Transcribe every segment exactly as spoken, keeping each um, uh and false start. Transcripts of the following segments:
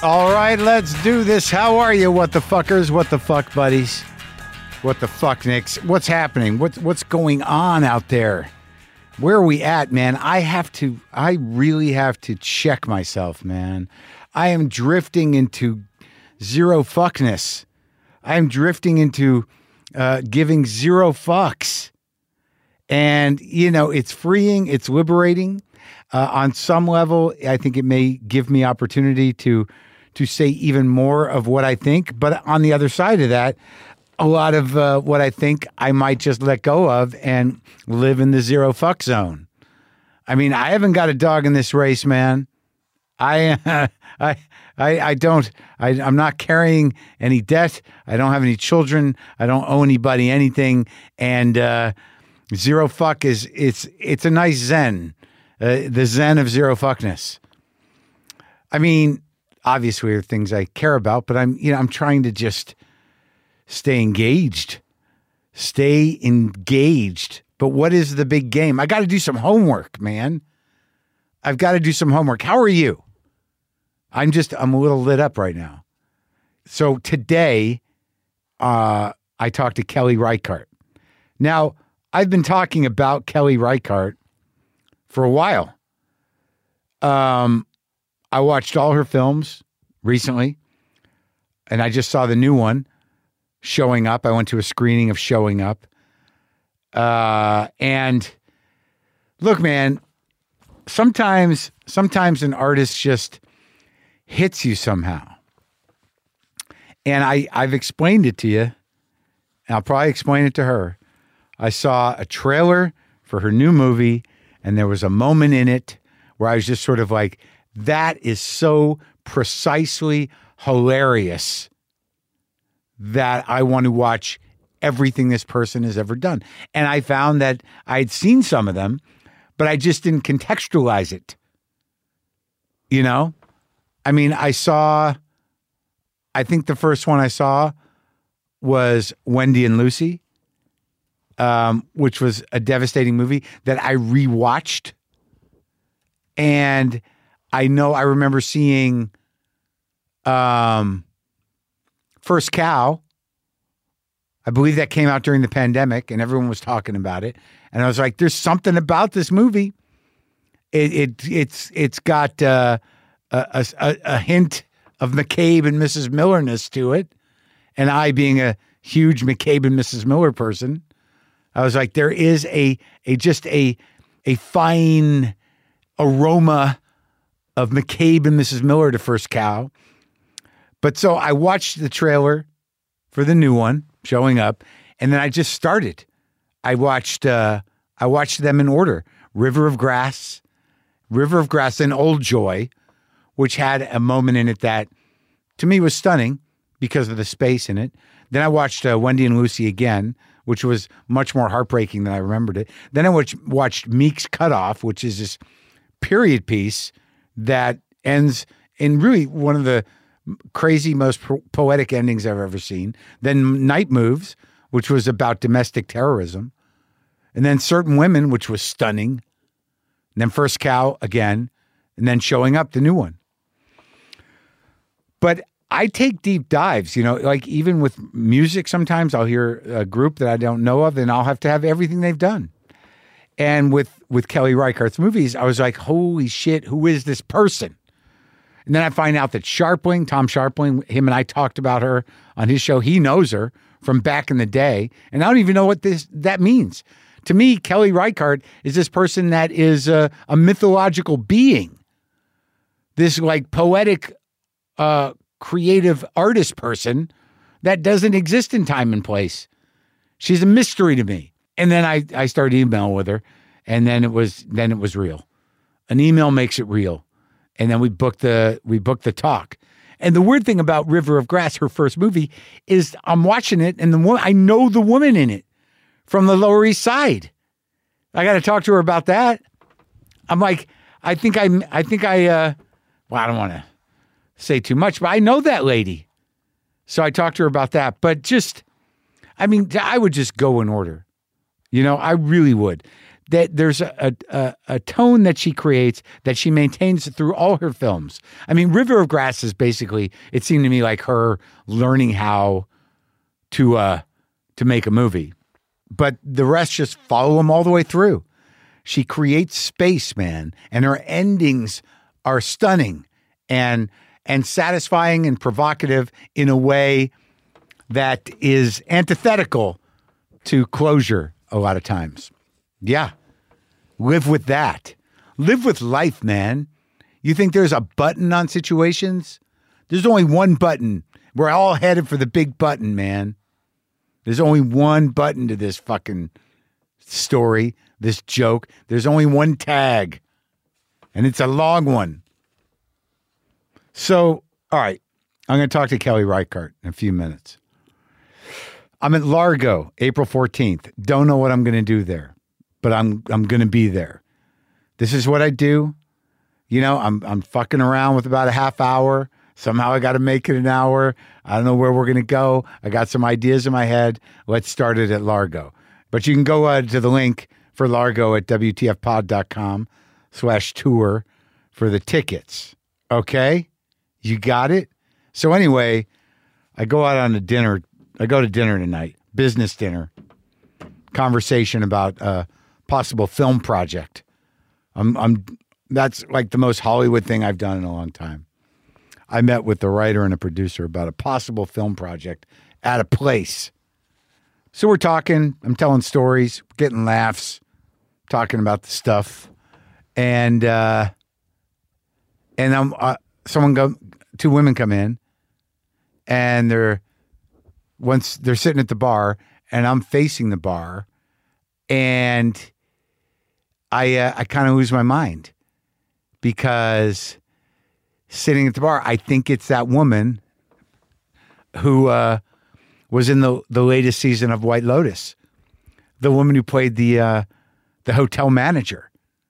All right, let's do this. How are you, what the fuckers? What the fuck, buddies? What the fuck, Nicks? What's happening? What's what's going on out there? Where are we at, man? I have to, I really have to check myself, man. I am drifting into zero fuckness. I am drifting into uh, giving zero fucks. And, you know, it's freeing, it's liberating. Uh, on some level, I think it may give me opportunity to to say even more of what I think. But on the other side of that, a lot of uh, what I think I might just let go of and live in the zero fuck zone. I mean, I haven't got a dog in this race, man. I, uh, I, I, I don't. I, I'm not carrying any debt. I don't have any children. I don't owe anybody anything. And uh, zero fuck is it's it's a nice zen, uh, the zen of zero fuckness. I mean, obviously, there are things I care about, but I'm you know I'm trying to just stay engaged, stay engaged. But what is the big game? I got to do some homework, man. I've got to do some homework. How are you? I'm just, I'm a little lit up right now. So today, uh, I talked to Kelly Reichardt. Now, I've been talking about Kelly Reichardt for a while. Um, I watched all her films recently, and I just saw the new one, Showing Up. I went to a screening of Showing Up. Uh, and look, man, sometimes, sometimes an artist just hits you somehow. And I, I've explained it to you, and I'll probably explain it to her. I saw a trailer for her new movie, and there was a moment in it where I was just sort of like, that is so precisely hilarious that I want to watch everything this person has ever done. And I found that I'd seen some of them, but I just didn't contextualize it. You know? I mean, I saw, I think the first one I saw was Wendy and Lucy, um, which was a devastating movie that I rewatched. And I know I remember seeing um, First Cow. I believe that came out during the pandemic and everyone was talking about it. And I was like, there's something about this movie. It, it it's it's got uh, a, a, a hint of McCabe and Missus Millerness to it. And I, being a huge McCabe and Missus Miller person, I was like, there is a a just a a fine aroma of McCabe and Missus Miller to First Cow. But so I watched the trailer for the new one, Showing Up, and then I just started. I watched uh, I watched them in order. River of Grass, River of Grass, and Old Joy, which had a moment in it that to me was stunning because of the space in it. Then I watched uh, Wendy and Lucy again, which was much more heartbreaking than I remembered it. Then I watched, watched Meek's Cutoff, which is this period piece that ends in really one of the crazy, most po- poetic endings I've ever seen. Then Night Moves, which was about domestic terrorism. And then Certain Women, which was stunning. And then First Cow again. And then Showing Up, the new one. But I take deep dives, you know, like even with music, sometimes I'll hear a group that I don't know of and I'll have to have everything they've done. And with, with Kelly Reichardt's movies, I was like, holy shit, who is this person? And then I find out that Sharpling, Tom Sharpling, him and I talked about her on his show. He knows her from back in the day. And I don't even know what this that means. To me, Kelly Reichardt is this person that is a, a mythological being. This like poetic, uh, creative artist person that doesn't exist in time and place. She's a mystery to me. And then I, I started emailing with her, and then it was then it was real. An email makes it real. And then we booked the we booked the talk. And the weird thing about River of Grass, her first movie, is I'm watching it, and the woman, I know the woman in it from the Lower East Side. I got to talk to her about that. I'm like, I think I I think I uh, well, I don't want to say too much, but I know that lady. So I talked to her about that. But just, I mean, I would just go in order. You know, I really would. that there's a, a a tone that she creates that she maintains through all her films. I mean, River of Grass is basically, it seemed to me like her learning how to uh, to make a movie. But the rest just follow them all the way through. She creates space, man, and her endings are stunning and and satisfying and provocative in a way that is antithetical to closure a lot of times. Yeah. Live with that. Live with life, man. You think there's a button on situations? There's only one button. We're all headed for the big button, man. There's only one button to this fucking story, this joke. There's only one tag, and it's a long one. So, all right, I'm going to talk to Kelly Reichardt in a few minutes. I'm at Largo, April fourteenth. Don't know what I'm going to do there, but I'm I'm going to be there. This is what I do. You know, I'm I'm fucking around with about a half hour. Somehow I got to make it an hour. I don't know where we're going to go. I got some ideas in my head. Let's start it at Largo. But you can go uh, to the link for Largo at WTFpod.com slash tour for the tickets. Okay? You got it? So anyway, I go out on a dinner. I go to dinner tonight, business dinner, conversation about a possible film project. I'm, I'm, that's like the most Hollywood thing I've done in a long time. I met with the writer and a producer about a possible film project at a place. So we're talking, I'm telling stories, getting laughs, talking about the stuff. And, uh, and I'm, uh, someone go, two women come in and they're, once they're sitting at the bar and I'm facing the bar and I, uh, I kind of lose my mind because sitting at the bar, I think it's that woman who uh, was in the, the latest season of White Lotus, the woman who played the uh, the hotel manager.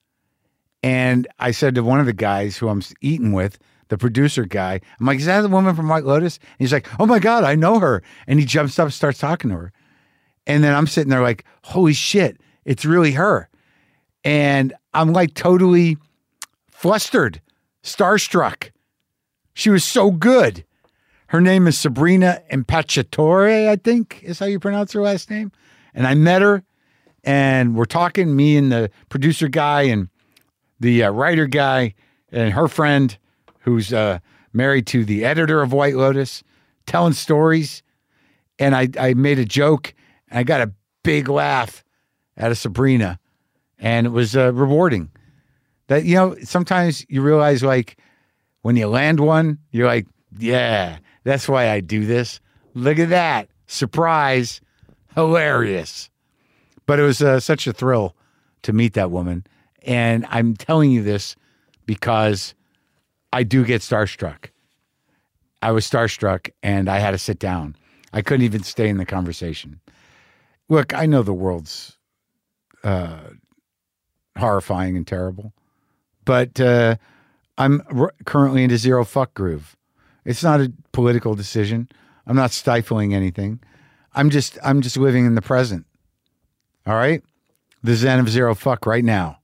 And I said to one of the guys who I'm eating with, the producer guy, I'm like, is that the woman from White Lotus? And he's like, oh my God, I know her. And he jumps up and starts talking to her. And then I'm sitting there like, holy shit, it's really her. And I'm like totally flustered, starstruck. She was so good. Her name is Sabrina Impacciatore, I think is how you pronounce her last name. And I met her and we're talking, me and the producer guy and the uh, writer guy and her friend who's uh, married to the editor of White Lotus, telling stories. And I, I made a joke and I got a big laugh out of Sabrina. And it was uh, rewarding. That, you know, sometimes you realize like, when you land one, you're like, yeah, that's why I do this. Look at that. Surprise. Hilarious. But it was uh, such a thrill to meet that woman. And I'm telling you this because I do get starstruck. I was starstruck and I had to sit down. I couldn't even stay in the conversation. Look, I know the world's uh, horrifying and terrible, but uh, I'm r- currently in a zero fuck groove. It's not a political decision. I'm not stifling anything. I'm just, I'm just living in the present. All right. The zen of zero fuck right now.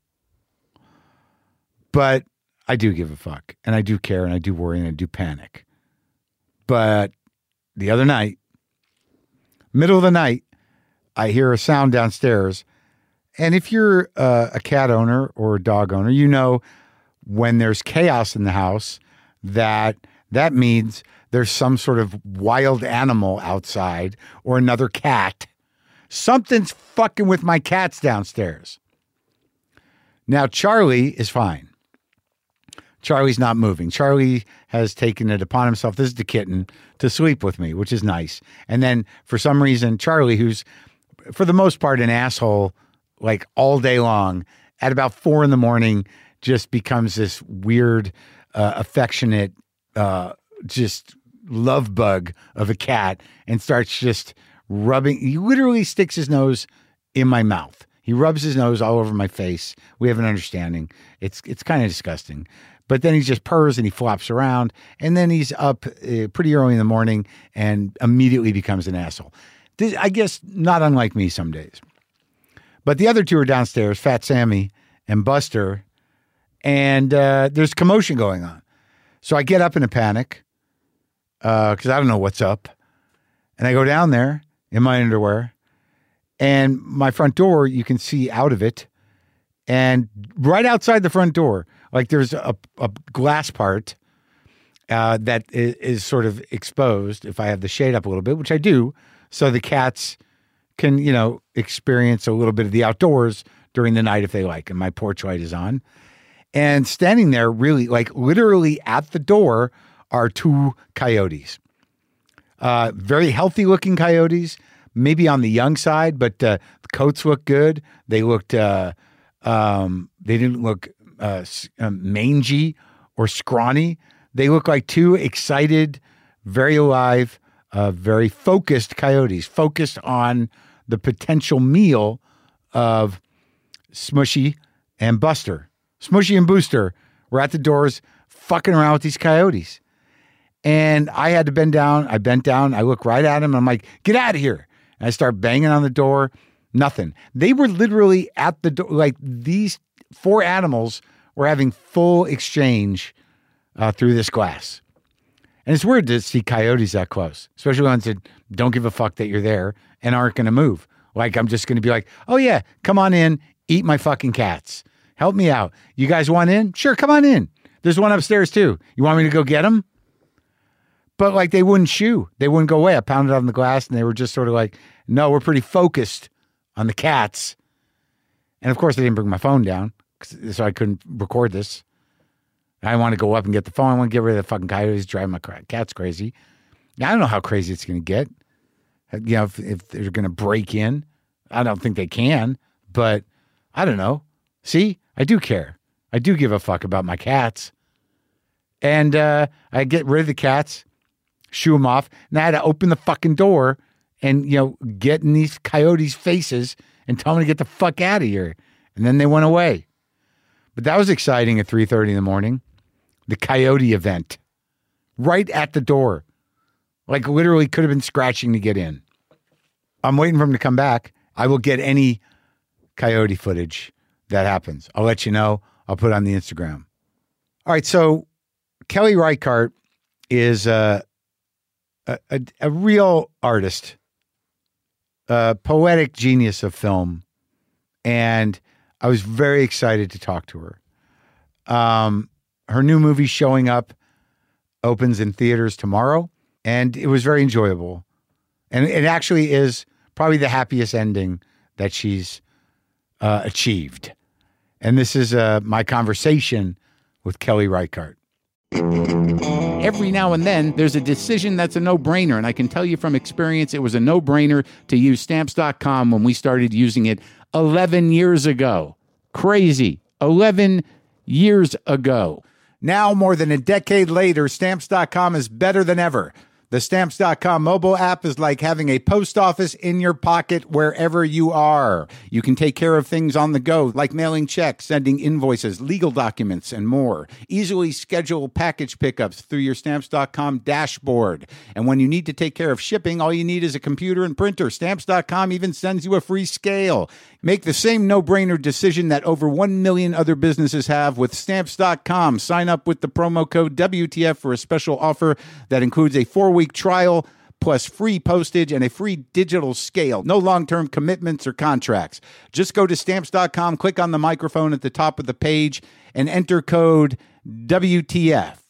But I do give a fuck and I do care and I do worry and I do panic. But the other night, middle of the night, I hear a sound downstairs. And if you're uh, a cat owner or a dog owner, you know, when there's chaos in the house, that that means there's some sort of wild animal outside or another cat. Something's fucking with my cats downstairs. Now, Charlie is fine. Charlie's not moving. Charlie has taken it upon himself, this is the kitten, to sleep with me, which is nice. And then for some reason, Charlie, who's for the most part an asshole, like all day long, at about four in the morning, just becomes this weird, uh, affectionate, uh, just love bug of a cat and starts just rubbing. He literally sticks his nose in my mouth. He rubs his nose all over my face. We have an understanding. It's it's kind of disgusting. But then he just purrs and he flops around. And then he's up uh, pretty early in the morning and immediately becomes an asshole. This, I guess not unlike me some days. But the other two are downstairs, Fat Sammy and Buster, and uh, there's commotion going on. So I get up in a panic because uh, I don't know what's up. And I go down there in my underwear, and my front door, you can see out of it. And right outside the front door, like there's a, a glass part uh, that is, is sort of exposed if I have the shade up a little bit, which I do, so the cats can, you know, experience a little bit of the outdoors during the night if they like. And my porch light is on. And standing there really, like literally at the door are two coyotes. Uh, very healthy looking coyotes, maybe on the young side, but uh, the coats look good. They looked, uh, um, they didn't look uh, um, mangy or scrawny. They look like two excited, very alive, uh, very focused coyotes, focused on the potential meal of Smushy and Buster. Smushy and Booster were at the doors fucking around with these coyotes. And I had to bend down. I bent down. I look right at him. And I'm like, get out of here. And I start banging on the door. Nothing. They were literally at the door. Like these four animals were having full exchange uh, through this glass. And it's weird to see coyotes that close, especially ones that don't give a fuck that you're there and aren't going to move. Like I'm just going to be like, oh yeah, come on in, eat my fucking cats. Help me out. You guys want in? Sure, come on in. There's one upstairs too. You want me to go get them? But like they wouldn't shoo. They wouldn't go away. I pounded on the glass and they were just sort of like, no, we're pretty focused on the cats. And of course I didn't bring my phone down so I couldn't record this. I want to go up and get the phone. I want to get rid of the fucking coyotes, drive my cats crazy. Now, I don't know how crazy it's going to get. You know, if, if they're going to break in. I don't think they can, but I don't know. See, I do care. I do give a fuck about my cats. And uh, I get rid of the cats, shoo them off, and I had to open the fucking door and, you know, get in these coyotes' faces and tell them to get the fuck out of here. And then they went away. But that was exciting at three thirty in the morning. The coyote event. Right at the door. Like literally could have been scratching to get in. I'm waiting for him to come back. I will get any coyote footage that happens. I'll let you know. I'll put it on the Instagram. All right, so Kelly Reichardt is uh, a, a, a real artist, a poetic genius of film, and I was very excited to talk to her. Um, her new movie, Showing Up, opens in theaters tomorrow, and it was very enjoyable. And it actually is probably the happiest ending that she's uh, achieved. And this is uh, my conversation with Kelly Reichardt. Every now and then, there's a decision that's a no-brainer, and I can tell you from experience, it was a no-brainer to use Stamps dot com when we started using it eleven years ago. Crazy. eleven years ago. Now, more than a decade later, Stamps dot com is better than ever. The Stamps dot com mobile app is like having a post office in your pocket wherever you are. You can take care of things on the go, like mailing checks, sending invoices, legal documents, and more. Easily schedule package pickups through your Stamps dot com dashboard. And when you need to take care of shipping, all you need is a computer and printer. Stamps dot com even sends you a free scale. Make the same no-brainer decision that over one million other businesses have with Stamps dot com. Sign up with the promo code W T F for a special offer that includes a four-week trial plus free postage and a free digital scale. No long-term commitments or contracts. Just go to Stamps dot com, click on the microphone at the top of the page, and enter code W T F.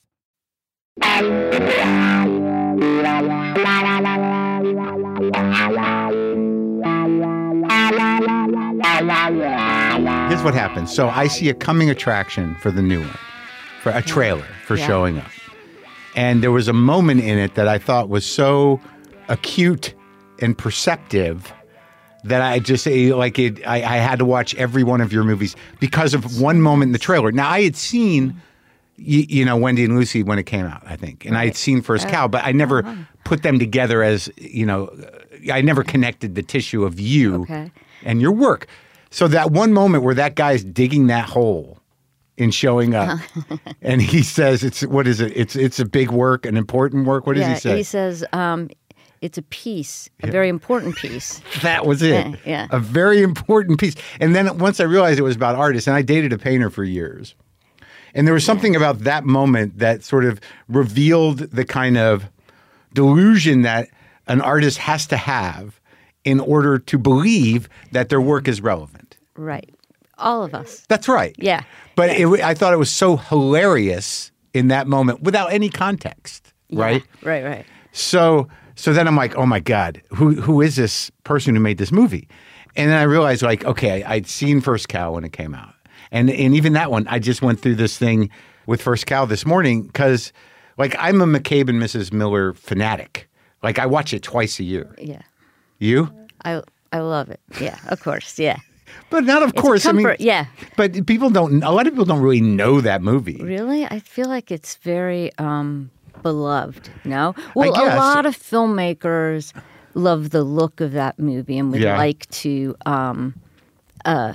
Here's what happens. So I see a coming attraction for the new one, for a trailer for yeah. Showing Up. And there was a moment in it that I thought was so acute and perceptive that I just like it. I, I had to watch every one of your movies because of one moment in the trailer. Now I had seen, you, you know, Wendy and Lucy when it came out, I think, and right. I had seen First Cow, but I never oh. put them together as, you know, I never connected the tissue of you okay. and your work. So that one moment where that guy's digging that hole in Showing Up, and he says, "It's what is it? It's it's a big work, an important work." What does yeah, he say? He says, um, it's a piece, a very important piece. That was it. Yeah, yeah. A very important piece. And then once I realized it was about artists, and I dated a painter for years. And there was something yes. about that moment that sort of revealed the kind of delusion that an artist has to have in order to believe that their work is relevant. Right. All of us. That's right. Yeah. But yeah. It, I thought it was so hilarious in that moment without any context, yeah. right? Right, right. So so then I'm like, oh my God, who who is this person who made this movie? And then I realized, like, okay, I'd seen First Cow when it came out. And and even that one, I just went through this thing with First Cow this morning because, like, I'm a McCabe and Missus Miller fanatic. Like, I watch it twice a year. Yeah. You? I I love it. Yeah, of course. Yeah. But not of It's course. a comfort, I mean, yeah. But people don't, a lot of people don't really know that movie. Really? I feel like it's very um, beloved, no? Well, guess. a lot of filmmakers love the look of that movie and would Yeah. like to, um, uh,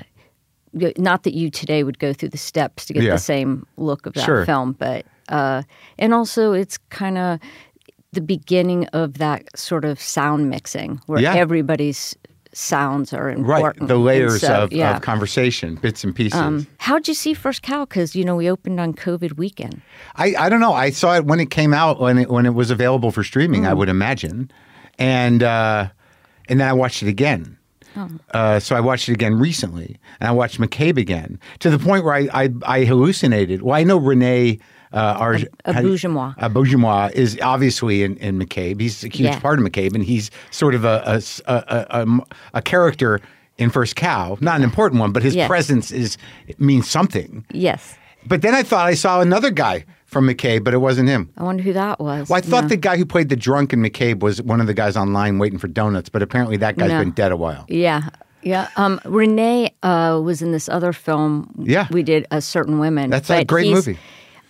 not that you today would go through the steps to get Yeah. the same look of that Sure. film, but, uh, and also it's kind of the beginning of that sort of sound mixing where Yeah. everybody's sounds are Right. important. The And layers so, of, yeah. of conversation, bits and pieces. Um, how'd you see First Cow? Because, you know, we opened on COVID weekend. I, I don't know. I saw it when it came out, when it, when it was available for streaming, Mm. I would imagine. And uh, and then I watched it again. Oh. Uh, so I watched it again recently. And I watched McCabe again to the point where I, I, I hallucinated. Well, I know Renee uh, Arj- Auberjonois. Auberjonois is obviously in, in McCabe. He's a huge Yeah. part of McCabe. And he's sort of a, a, a, a, a character in First Cow. Not an important one, but his Yeah. presence is means something. Yes. But then I thought I saw another guy from McCabe, but it wasn't him. I wonder who that was. Well, I thought No. the guy who played the drunk in McCabe was one of the guys online waiting for donuts, but apparently that guy's No. been dead a while. Yeah. Yeah. Um, Renee uh, was in this other film Yeah. we did, A Certain Women. That's a but great he's- movie.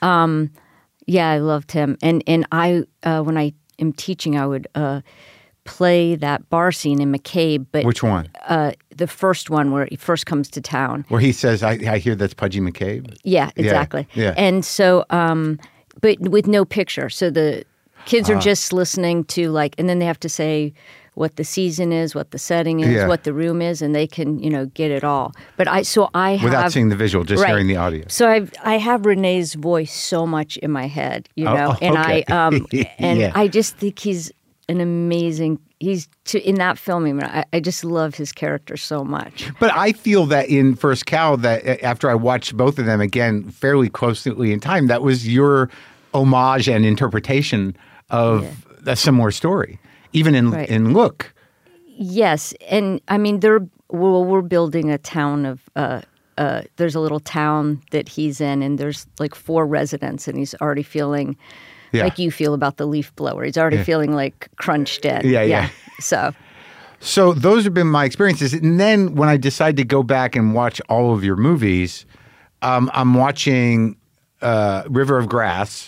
Yeah, I loved him. And and I, uh, when I am teaching, I would uh, play that bar scene in McCabe. But Which one? Uh, the first one where he first comes to town. Where he says, I, I hear that's Pudgy McCabe. Yeah, exactly. yeah. And so, um, but with no picture. So the kids Ah. are just listening to like, and then they have to say what the season is, what the setting is, Yeah. what the room is, and they can, you know, get it all. But I, so I have. Without seeing the visual, just right. hearing the audio. So I I have Renee's voice so much in my head, you Oh, know, oh, and okay. I um and Yeah. I just think he's an amazing. He's to, in that film. I, mean, I, I just love his character so much. But I feel that in First Cow, that uh, after I watched both of them again fairly closely in time, that was your homage and interpretation of a similar story, even in Right. in look. Yes, and I mean they're well, we're building a town of. Uh, uh, there's a little town that he's in, and there's like four residents, and he's already feeling Yeah. like you feel about the leaf blower. He's already feeling like crunched in. Yeah, yeah. So So those have been my experiences. And then when I decide to go back and watch all of your movies, um, I'm watching uh, River of Grass.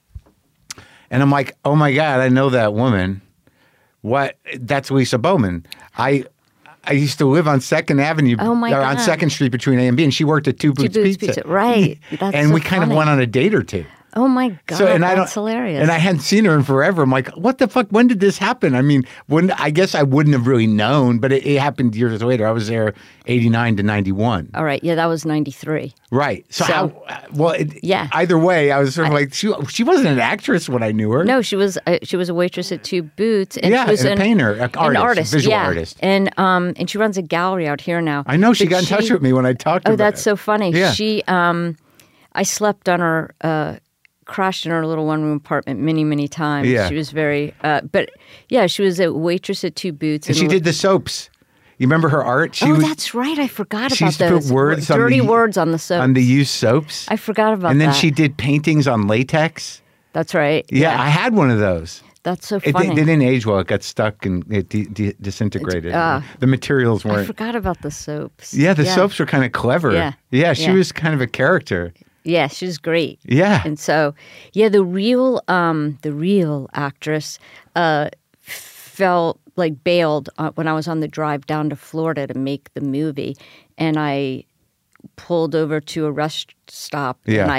And I'm like, oh my God, I know that woman. What? That's Lisa Bowman. I I used to live on Second Avenue, Oh my or on God. Second Street between A and B, and she worked at Two Boots, Boots Pizza. Pizza, right. That's and so we kind funny. of went on a date or two. oh my god, So and I that's don't, hilarious. And I hadn't seen her in forever. I'm like, what the fuck? When did this happen? I mean, when I guess I wouldn't have really known, but it, it happened years later. I was there eighty-nine to ninety-one. All right, yeah, that was ninety-three. Right. So, So- how? Well, it, Yeah. Either way, I was sort of like, she she wasn't an actress when I knew her. No, she was uh, she was a waitress at Two Boots, and Yeah, she was and a an, painter, an an artist, artist, visual yeah. artist. and um and she runs a gallery out here now. I know she But got in touch with me when I talked to Oh, her. that's so funny. Yeah. She, um, I slept on her, uh, crashed in her little one room apartment many, many times. Yeah. She was very, uh, but yeah, she was a waitress at Two Boots. And she did the soaps. You remember her art? She Oh, was, that's right. I forgot she about used to those put words on dirty the- words on the soap. on the used soaps. I forgot about and then that. she did paintings on latex. That's right. Yeah, I had one of those. that's so It, funny. it didn't age well. It got stuck and it de- de- disintegrated. uh, the materials I weren't. forgot about the soaps. Yeah, the soaps were kind of clever. Yeah. Yeah, she Yeah. was kind of a character. Yeah, she was great. Yeah. And so, yeah, the real, um, the real actress uh, felt like bailed uh, when I was on the drive down to Florida to make the movie, and I pulled over to a rest stop, Yeah. and I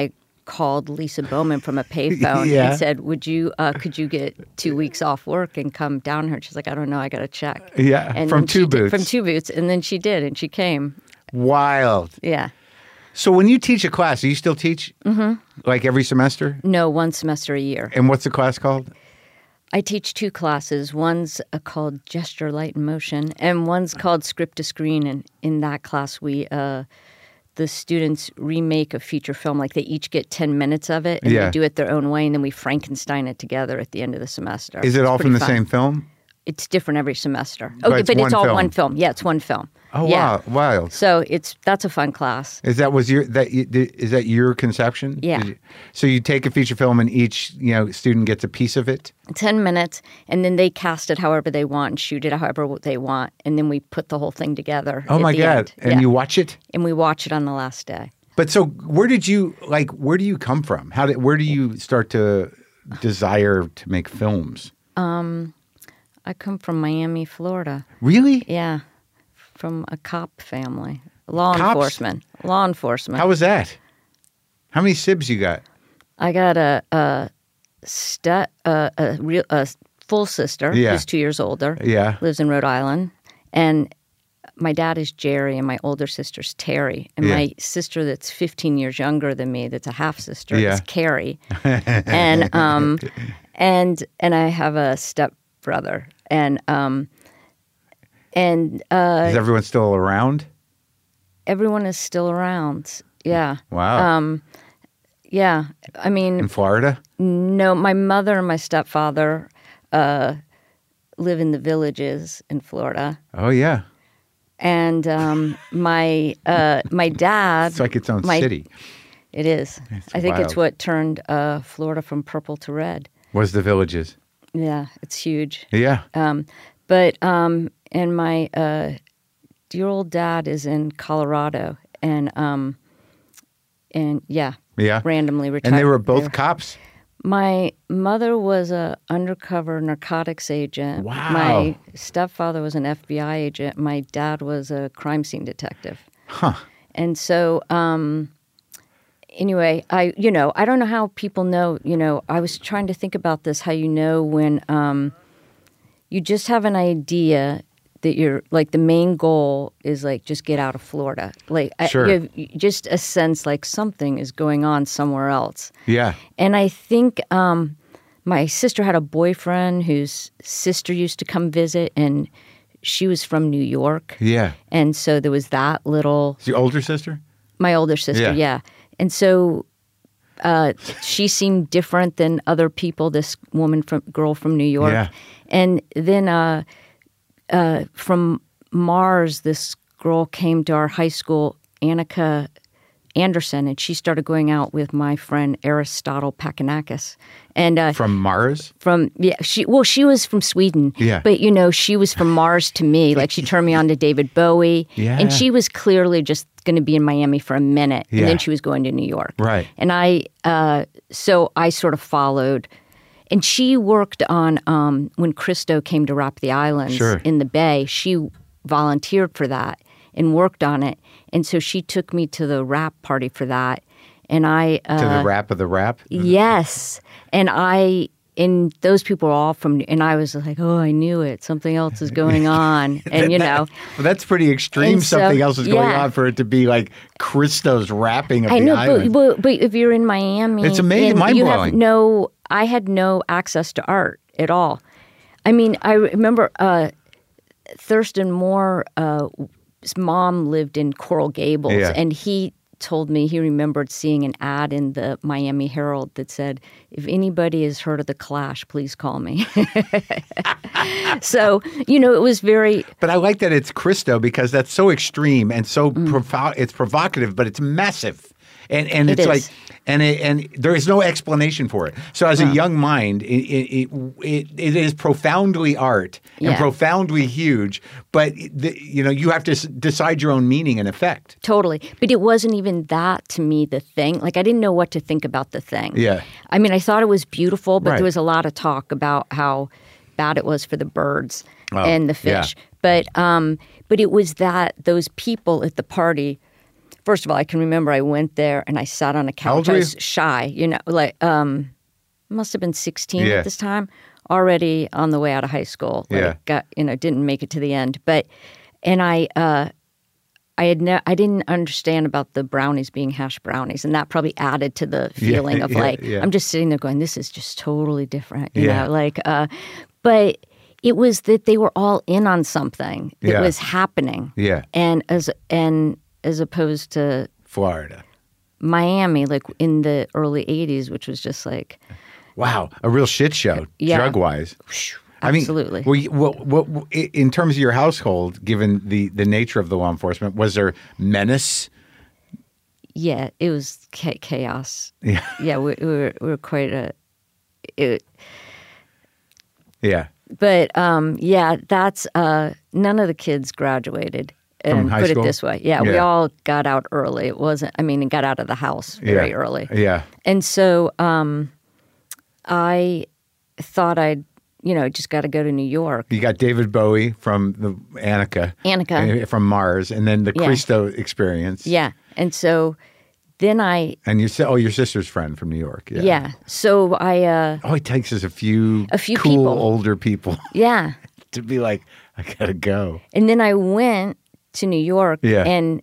called Lisa Bowman from a payphone Yeah. and said, "Would you? Uh, could you get two weeks off work and come down here?" She's like, "I don't know. I got to check." Yeah, and from then she Two did- Boots. From Two Boots, and then she did, and she came. Wild. Yeah. So when you teach a class, do you still teach? Mm-hmm. Like every semester? No, one semester a year. And what's the class called? I teach two classes. One's uh, called Gesture, Light, and Motion, and one's called Script to Screen. And in that class, we uh, the students remake a feature film. Like they each get ten minutes of it, and Yeah. they do it their own way, and then we Frankenstein it together at the end of the semester. Is it It's all pretty from the fun. same film? It's different every semester. But Okay, it's but one it's all film. one film. Yeah, it's one film. Oh, yeah. wow. Wild. So it's that's a fun class. Is that was your that you- is that your conception? Yeah. Did you- so you take a feature film and each, you know, student gets a piece of it? ten minutes, and then they cast it however they want and shoot it however they want, and then we put the whole thing together. Oh at my the God. end. And Yeah. you watch it? and we watch it on the last day. But so where did you like where do you come from? How did where do you start to desire to make films? I come from Miami, Florida. Really? Yeah, from a cop family, law Cops? enforcement, law enforcement. How was that? How many sibs you got? I got a a step a, a real a full sister Yeah. who's two years older. Yeah. Lives in Rhode Island, and my dad is Jerry, and my older sister's Terry, and Yeah. my sister that's fifteen years younger than me, that's a half sister, Yeah. is Carrie, and um, and and I have a step brother, and um, and uh, Is everyone still around? everyone is still around. Yeah. Wow. Um, yeah. I mean, In Florida? no, my mother and my stepfather uh, live in the Villages in Florida. Oh yeah. And um, my uh, my dad, It's like its own my- city. it is. It's I think wild. it's what turned uh, Florida from purple to red. Was the Villages. Yeah, it's huge. Yeah. Um, but um, and my uh, dear old dad is in Colorado, and um, and yeah, Yeah. randomly retired. And they were both there. cops? My mother was a undercover narcotics agent. Wow. My stepfather was an F B I agent. My dad was a crime scene detective. Huh. And so, um, anyway, I you know I don't know how people know. You know, I was trying to think about this. How you know when um, you just have an idea that you're like the main goal is like just get out of Florida. Like I- Sure. you have just a sense like something is going on somewhere else. Yeah. And I think um, my sister had a boyfriend whose sister used to come visit, and she was from New York. Yeah. And so there was that little, Is your older sister? my older sister, Yeah. yeah. And so uh, she seemed different than other people, this woman, from girl from New York. Yeah. And then uh, uh, from Mars, this girl came to our high school, Annika Anderson, and she started going out with my friend Aristotle Pakanakis. And uh, From Mars? from yeah, she well, she was from Sweden. Yeah. But you know, she was from Mars to me. Like she turned me on to David Bowie. Yeah. And she was clearly just going to be in Miami for a minute, Yeah. and then she was going to New York. Right. And I, uh, so I sort of followed. And she worked on um, when Christo came to Rap the Islands Sure. in the Bay. She volunteered for that and worked on it. And so she took me to the rap party for that. And I uh, To the rap of the rap? Yes. And I, and those people were all from, and I was like, oh, I knew it. Something else is going on. And, you know, Well, that's pretty extreme. And so- Something else is going yeah. on for it to be like Christo's rapping of I the know, island. but, but, but if you're in Miami, It's amazing, and you have mind-blowing. no, I had no access to art at all. I mean, I remember uh, Thurston Moore, uh, his mom lived in Coral Gables, Yeah. and he told me he remembered seeing an ad in the Miami Herald that said, if anybody has heard of The Clash, please call me. So, you know, it was very, But I like that it's Christo because that's so extreme and so Mm. provo- it's provocative, but it's massive. And and It it's is. like and it, and there is no explanation for it. So as a young mind, it it, it it is profoundly art and Yeah. profoundly huge. But the, you know you have to s- decide your own meaning and effect. totally. But it wasn't even that to me, the thing. Like, I didn't know what to think about the thing. Yeah. I mean, I thought it was beautiful, but Right. there was a lot of talk about how bad it was for the birds Oh, and the yeah. fish. But um, but it was that those people at the party first of all, I can remember I went there and I sat on a couch. How old I were was you? shy, you know, like um, must have been sixteen Yeah. at this time. Already on the way out of high school. Like, Yeah. got you know didn't make it to the end, but and I uh, I had ne- I didn't understand about the brownies being hash brownies, and that probably added to the feeling of yeah, like yeah. I'm just sitting there going, this is just totally different, you Yeah. know, like. Uh, but it was that they were all in on something that Yeah. was happening, Yeah. and as and as opposed to Florida. Miami, like in the early eighties, which was just like. Wow, a real shit show, Yeah. drug wise. Absolutely. I mean, were you, what, what, what, in terms of your household, given the, the nature of the law enforcement, was there menace? Yeah, it was cha- chaos. Yeah. Yeah, we, we, were, we were quite a. It, Yeah. but um, yeah, that's uh, none of the kids graduated. From And high put school? it this way, yeah, we Yeah. all got out early. It wasn't. I mean, it got out of the house very Yeah. early. Yeah. And so um, I thought I'd, you know, just got to go to New York. You got David Bowie from the Annika. Annika. uh, From Mars, and then the Yeah. Christo experience. Yeah, and so then I, And you said, oh, your sister's friend from New York. Yeah. yeah. So I, uh, Oh, it takes us a few, A few cool people. older people yeah. to be like, I gotta go. And then I went to New York, Yeah. and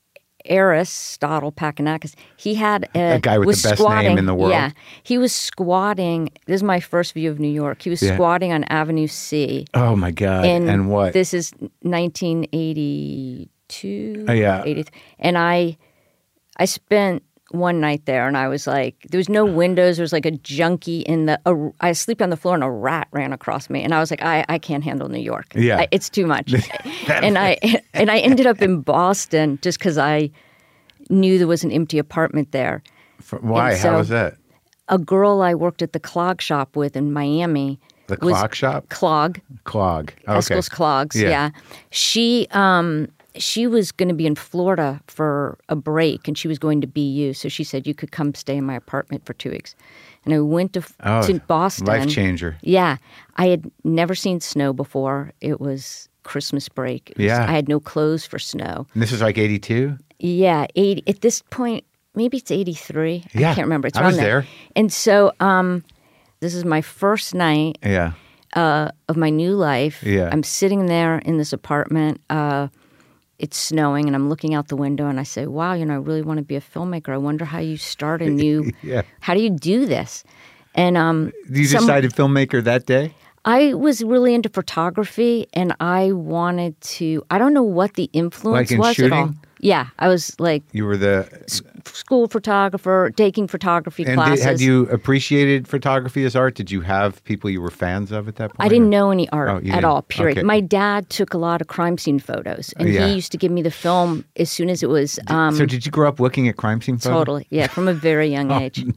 Aristotle Pakanakis, he had a, A guy with was the best squatting, name in the world. Yeah, he was squatting. This is my first view of New York. He was Yeah. squatting on Avenue C. Oh my God. And, And, what? This is nineteen eighty-two. Oh, yeah. eighty, and I, I spent one night there, and I was like, there was no windows. There was like a junkie in the. A, I was sleeping on the floor, and a rat ran across me, and I was like, I, I can't handle New York. Yeah. I, it's too much. and I and I ended up in Boston just because I knew there was an empty apartment there. For- why? and so- How was that? A girl I worked at the clog shop with in Miami. The was clock shop? Clog. Clog. Okay. Eskil's Clogs, Yeah. yeah. She um she was going to be in Florida for a break, and she was going to B U. So she said, you could come stay in my apartment for two weeks. And I went to, Oh, to Boston. life changer. Yeah. I had never seen snow before. It was Christmas break. It was- Yeah. I had no clothes for snow. And this is like eighty-two? Yeah. eighty, at this point, maybe it's eighty-three. Yeah. I can't remember. It's I around was there. And so um, this is my first night Yeah. uh, of my new life. Yeah. I'm sitting there in this apartment. Uh, it's snowing, and I'm looking out the window, and I say, wow, you know, I really want to be a filmmaker. I wonder how you start a new, Yeah. how do you do this? And um, You some- decided filmmaker that day? I was really into photography, and I wanted to, I don't know what the influence Like in was at all. shooting? Yeah, I was like You were the... school photographer, taking photography And classes. did, had you appreciated photography as art? Did you have people you were fans of at that point? I didn't or- know any art Oh, you at didn't? all, period. Okay. My dad took a lot of crime scene photos, and Yeah. he used to give me the film as soon as it was um, So did you grow up looking at crime scene photos? totally, yeah, from a very young Oh, age.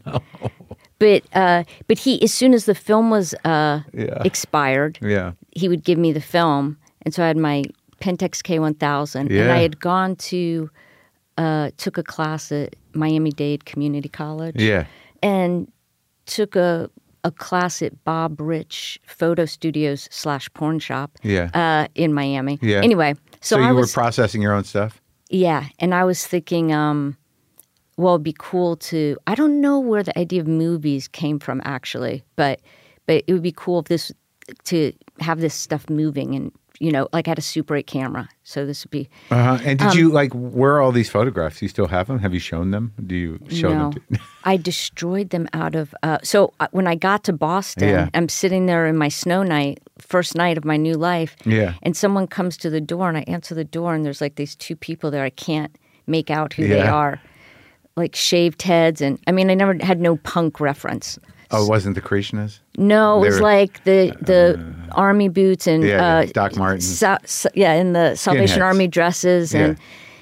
But uh, but he, as soon as the film was uh, Yeah. expired, Yeah. he would give me the film, and so I had my Pentax K one thousand, and Yeah. I had gone to uh, took a class at Miami-Dade Community College, Yeah. and took a a class at Bob Rich Photo Studios slash porn shop, Yeah. uh, in Miami. Yeah. Anyway, so, So, I you was were processing your own stuff? yeah, and I was thinking, um, well, it'd be cool to. I don't know where the idea of movies came from actually, but but it would be cool if this to have this stuff moving, and you know, like I had a Super eight camera, so this would be. Uh-huh. And did Um, you, like, where are all these photographs? Do you still have them? Have you shown them? Do you show no, them? To... I destroyed them out of. Uh, so uh, when I got to Boston, Yeah. I'm sitting there in my snow night, first night of my new life. Yeah. And someone comes to the door, and I answer the door, and there's like these two people there. I can't make out who they Yeah. are, like shaved heads, and I mean, I never had no punk reference. Oh, it wasn't the Krishnas? No, it They was were- like the the army boots and Yeah, uh, yeah, Doc Martens. Sa- sa- yeah, and the Salvation Skinheads. Army dresses, Yeah. and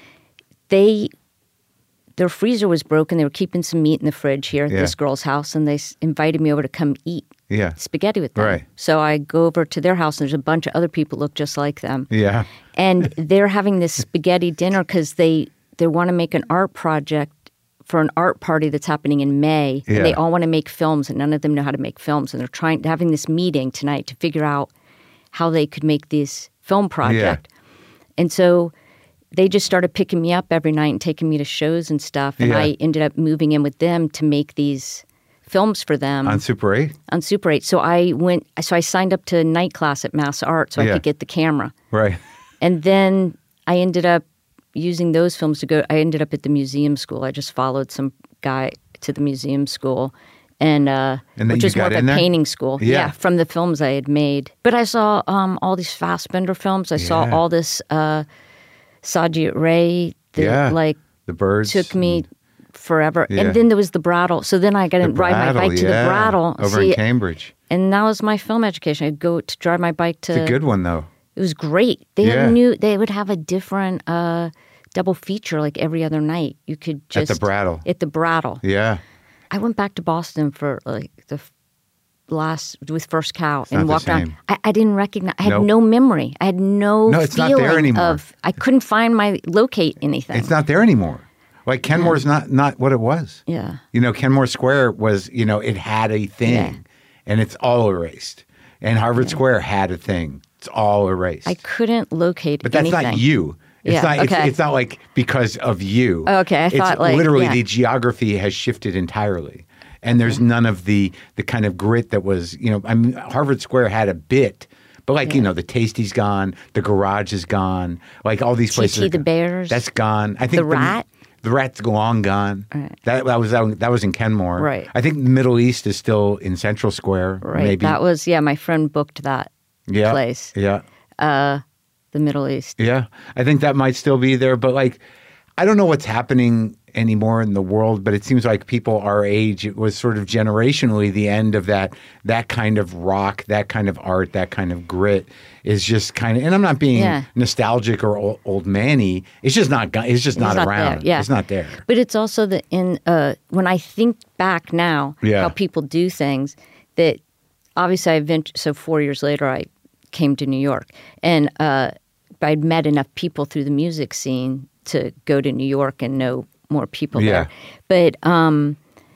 they their freezer was broken. They were keeping some meat in the fridge here at Yeah. this girl's house, and they s- invited me over to come eat Yeah. spaghetti with them. Right. So I go over to their house, and there's a bunch of other people who look just like them, Yeah. and they're having this spaghetti dinner because they they want to make an art project for an art party that's happening in May, Yeah. and they all want to make films, and none of them know how to make films, and they're trying having this meeting tonight to figure out how they could make this film project. And so they just started picking me up every night and taking me to shows and stuff. And Yeah. I ended up moving in with them to make these films for them On Super eight? on Super eight. So I went. So I signed up to night class at Mass Art so I Yeah. could get the camera. Right. And then I ended up using those films to go. I ended up at the museum school. I just followed some guy to the museum school, and uh, And then which you was more got of in a there? painting school. Yeah. from the films I had made. But I saw um, all these Fassbender films. I saw Yeah. all this uh, Sajiet Ray that Yeah. like The birds. took me forever. Yeah. And then there was the Brattle. So then I got to The ride my Brattle, bike to yeah. the Brattle. Over See, in Cambridge. and that was my film education. I'd go to drive my bike to. It's a good one, though. It was great. They Yeah. had new. They would have a different uh, double feature like every other night. You could just At the Brattle. At the Brattle. Yeah. I went back to Boston for like the f- last with First Cow not and the walked around. same. I, I didn't recognize. I had Nope. no memory. I had no. No, it's not feeling there anymore. Of I couldn't find my locate anything. It's not there anymore. Like Kenmore's not not what it was. Yeah. You know, Kenmore Square was, you know, it had a thing, Yeah. and it's all erased. And Harvard Square had a thing. It's all erased. I couldn't locate. but that's anything. not you. It's Yeah, not. It's, okay. it's not like because of you. Oh, okay, I it's thought, like, literally yeah. the geography has shifted entirely, and there's none of the the kind of grit that was. You know, I mean, Harvard Square had a bit. But like, you know, the Tasty's gone, the Garage is gone, like all these T T places. are the gone. Bears. That's gone. I think The Rat? The Rat's long gone. Right. That, that was that was in Kenmore. Right. I think Middle East is still in Central Square. right. Maybe. That was yeah. My friend booked that yeah. place. Yeah. The Middle East. Yeah. I think that might still be there. But like, I don't know what's happening anymore in the world, but it seems like people our age, it was sort of generationally the end of that that kind of rock, that kind of art, that kind of grit is just kind of, and I'm not being Yeah. nostalgic or old, old man-y. It's just not, go- it's just not, not around. there, yeah. It's not there. But it's also the in uh, when I think back now, Yeah. how people do things. That obviously I ventured. So four years later, I came to New York, and uh, I'd met enough people through the music scene to go to New York and know more people Yeah. there. But um,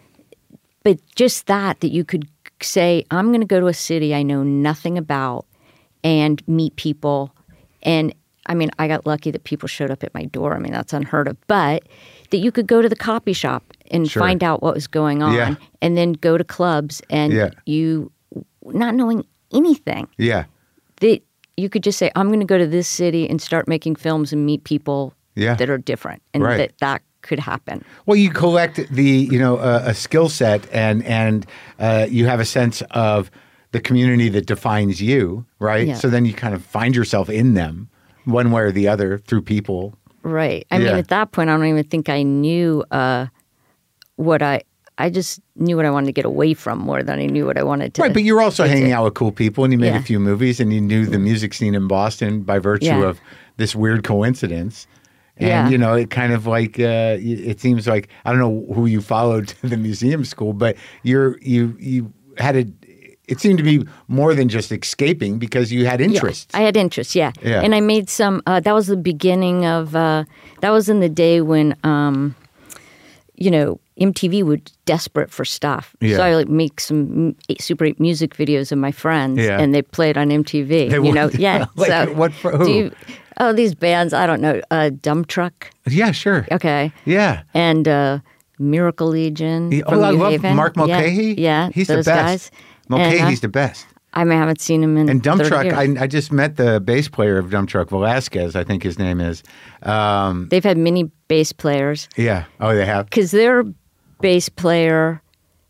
but just that that you could say, I'm going to go to a city I know nothing about and meet people. And I mean, I got lucky that people showed up at my door. I mean, that's unheard of. But that you could go to the copy shop and Sure. find out what was going on, Yeah. and then go to clubs and Yeah. you not knowing anything. Yeah. That you could just say, I'm going to go to this city and start making films and meet people Yeah. that are different, and Right. that that could happen. Well, you collect the, you know, uh, a skill set, and and uh, you have a sense of the community that defines you, right? Yeah. So then you kind of find yourself in them, one way or the other, through people. Right. I Yeah. mean, at that point, I don't even think I knew uh, what I. I just knew what I wanted to get away from more than I knew what I wanted to. Right, but you're also get hanging to. out with cool people, and you made Yeah. a few movies, and you knew the music scene in Boston by virtue Yeah. of this weird coincidence. And, Yeah. you know, it kind of like, uh, y- it seems like, I don't know who you followed to the museum school, but you're, you, you had a, it seemed to be more than just escaping because you had interests. Yeah, I had interests, yeah. Yeah. And I made some, uh, that was the beginning of, uh, that was in the day when, um, you know, M T V would desperate for stuff. Yeah. So I like make some m- Super eight music videos of my friends, Yeah. and they played on M T V. They you would? know, yeah. Like, so what for- who? do you- oh, these bands, I don't know, uh, Dump Truck, Yeah, sure. okay. Yeah. And uh, Miracle Legion. He- from oh, I New love Haven. Mark Yeah, Mulcahy. Yeah, He's those the best. guys. Mulcahy's And, uh, the best. I mean, I haven't seen him in And Dump thirty Truck, years. I, I just met the bass player of Dump Truck, Velasquez, I think his name is. Um, They've had many bass players yeah. Oh, they have? because their bass player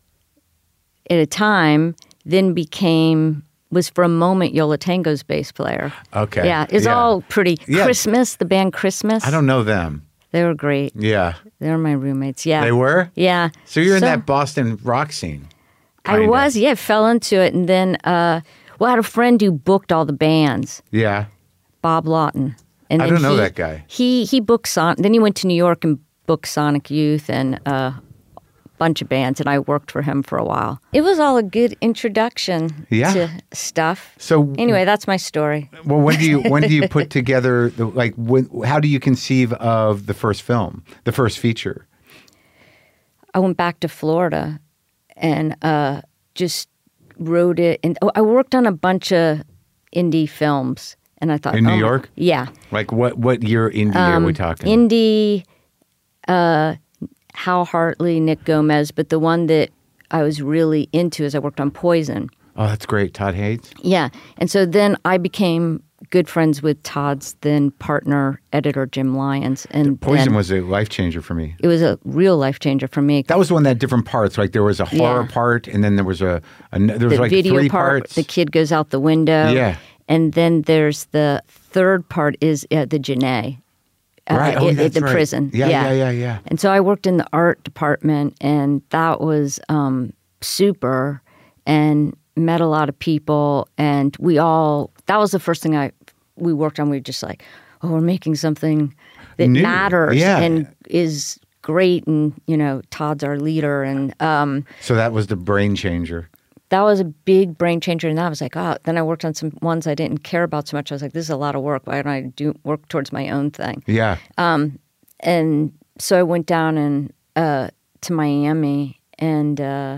at a time then became was for a moment Yola Tango's bass player. Okay. Yeah, it's Yeah. all pretty. Yeah. Christmas, the band Christmas. I don't know them. They were great. Yeah. They were my roommates. Yeah, They were? Yeah. So you're in that Boston rock scene. I kinda. was, yeah, fell into it, and then uh, well, I had a friend who booked all the bands, Yeah. Bob Lawton. And I then don't know he- that guy. He he booked Son. Then he went to New York and booked Sonic Youth and uh, a bunch of bands, and I worked for him for a while. It was all a good introduction Yeah. to stuff. So Anyway, that's my story. well, when do you when do you put together the like when, how do you conceive of the first film, the first feature? I went back to Florida and uh, just wrote it. And oh, I worked on a bunch of indie films, And I thought, In New oh my- York? yeah. Like what what year indie are we talking? Indie, uh, Hal Hartley, Nick Gomez, but the one that I was really into is I worked on Poison. Oh, that's great. Todd Haynes? Yeah. And so then I became good friends with Todd's then partner, editor, Jim Lyons. And Poison then was a life changer for me. it was a real life changer for me. That was the one that had different parts. Like there was a horror Yeah. part, and then there was a, a there was the like video three part, parts. the kid goes out the window. Yeah. And then there's the third part is uh, the Janae. Uh, Right. Oh, at- at that's the right. prison. Yeah, yeah, yeah, yeah. And so I worked in the art department, and that was um, super, and met a lot of people, and we all, that was the first thing I, we worked on. We were just like, oh, we're making something that New. matters Yeah. and is great, and, you know, Todd's our leader, and um, So that was the brain changer. that was a big brain changer. And I was like, oh, then I worked on some ones I didn't care about so much. I was like, this is a lot of work. Why don't I do work towards my own thing? Yeah. And so I went down and uh, to Miami, and uh,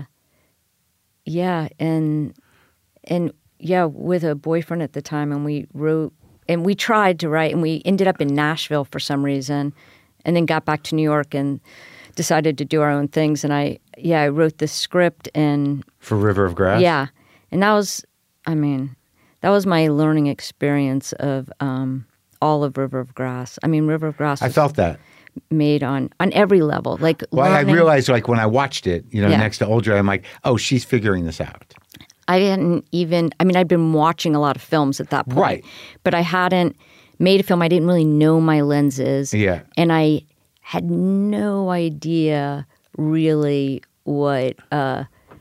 yeah, and and yeah, with a boyfriend at the time, and we wrote, and we tried to write, and we ended up in Nashville for some reason, and then got back to New York and decided to do our own things. And I, yeah, I wrote the script, and For River of Grass? yeah, and that was, I mean, that was my learning experience of um, all of River of Grass. I mean, River of Grass I was felt that. made on on every level. Like, Well, I learning- realized, like, when I watched it, you know, Yeah. next to Oldra, I'm like, oh, she's figuring this out. I didn't even, I mean, I'd been watching a lot of films at that point. Right. But I hadn't made a film. I didn't really know my lenses. Yeah. And I had no idea really what, uh,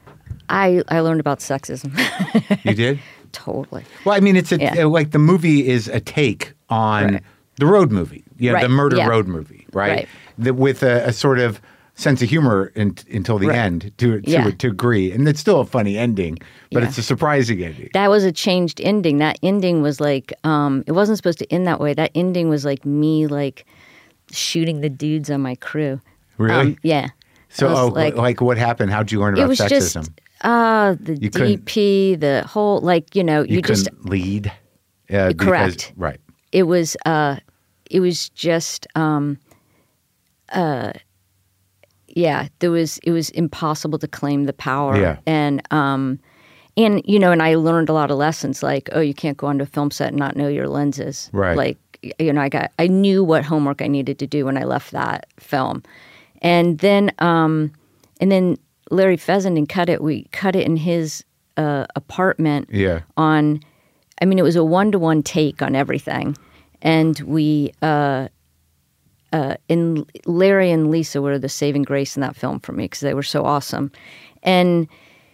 I, I learned about sexism. You did? Totally. Well, I mean, it's a, Yeah. like the movie is a take on Right. the road movie, you know, Right, the murder yeah. road movie, right? Right. The, with a, a sort of sense of humor in, until the Right. end to to, Yeah. to agree. And it's still a funny ending, but Yeah. it's a surprising ending. That was a changed ending. That ending was like, um, it wasn't supposed to end that way. That ending was like me, like shooting the dudes on my crew. Really? Um, yeah. So, It was oh, like, like, what happened? How'd you learn it about was sexism? just uh, the You couldn't- D P, the whole, like, you know, you, you just, couldn't lead. Uh, because- Correct. right. it was, uh, it was just, um, uh, yeah, there was, it was impossible to claim the power. Yeah. And, um, and, you know, and I learned a lot of lessons like, oh, you can't go onto a film set and not know your lenses. Right. Like, you know, I got, I knew what homework I needed to do when I left that film. And then, um, and then Larry Fessenden cut it. We cut it in his uh, apartment Yeah. on, I mean, it was a one-to-one take on everything. And we, uh, uh, and Larry and Lisa were the saving grace in that film for me because they were so awesome. And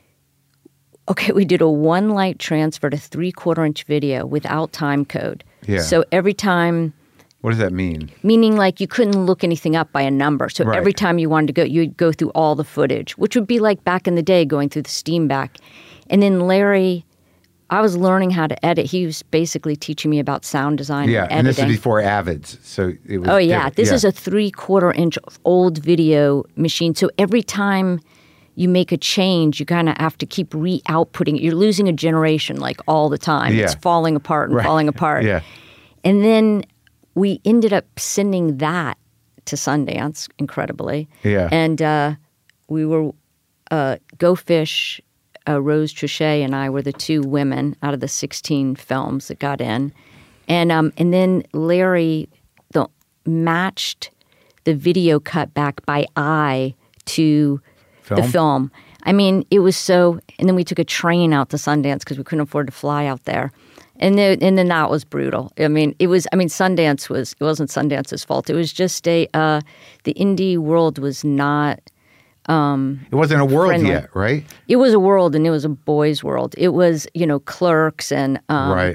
okay, we did a one light transfer to three quarter inch video without time code. Yeah. So every time, What does that mean? meaning like you couldn't look anything up by a number. So Right. every time you wanted to go, you'd go through all the footage, which would be like back in the day going through the steam back. And then Larry, I was learning how to edit. He was basically teaching me about sound design Yeah, and and this editing. is before Avids, so it was. Oh yeah, different. this yeah. is a three quarter inch old video machine. So every time you make a change, you kind of have to keep re-outputting it. You're losing a generation like all the time. Yeah. It's falling apart and Right. falling apart. Yeah. And then we ended up sending that to Sundance, incredibly. Yeah. And uh, we were uh, Go Fish. Uh, Rose Trichet and I were the two women out of the sixteen films that got in, and um, and then Larry the, matched the video cut back by eye to the Film? film. I mean, it was so. And then we took a train out to Sundance because we couldn't afford to fly out there, and then and then that was brutal. I mean, it was. I mean, Sundance was. It wasn't Sundance's fault. It was just a. Uh, the indie world was not. It wasn't a world friendly. yet, right? It was a world, and it was a boys' world. It was, you know, Clerks, and um, right.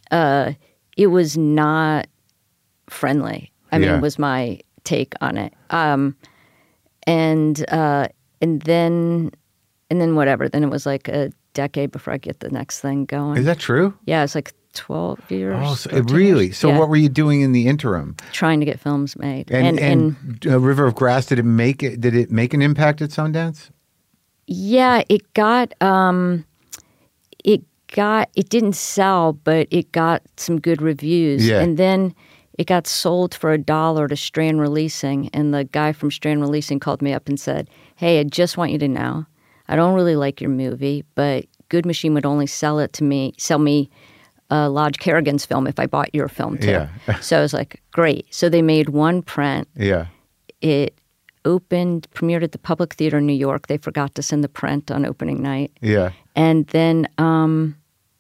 it was not friendly. I mean, Yeah. was my take on it. Um, and uh, and then and then whatever. Then it was like a decade before I get the next thing going. Is that true? Yeah, it's like twelve years. Oh, so, thirteen really? years. So Yeah. what were you doing in the interim? Trying to get films made. And and, uh, River of Grass, did it make it? Did it make an impact at Sundance? Yeah, it got um, it got, it didn't sell, but it got some good reviews. Yeah. And then it got sold for a dollar to Strand Releasing. And the guy from Strand Releasing called me up and said, hey, I just want you to know, I don't really like your movie, but Good Machine would only sell it to me, sell me uh, Lodge Kerrigan's film if I bought your film too. Yeah. So I was like, great. So they made one print. Yeah. It opened, premiered at the Public Theater in New York. They forgot to send the print on opening night. Yeah. And then um,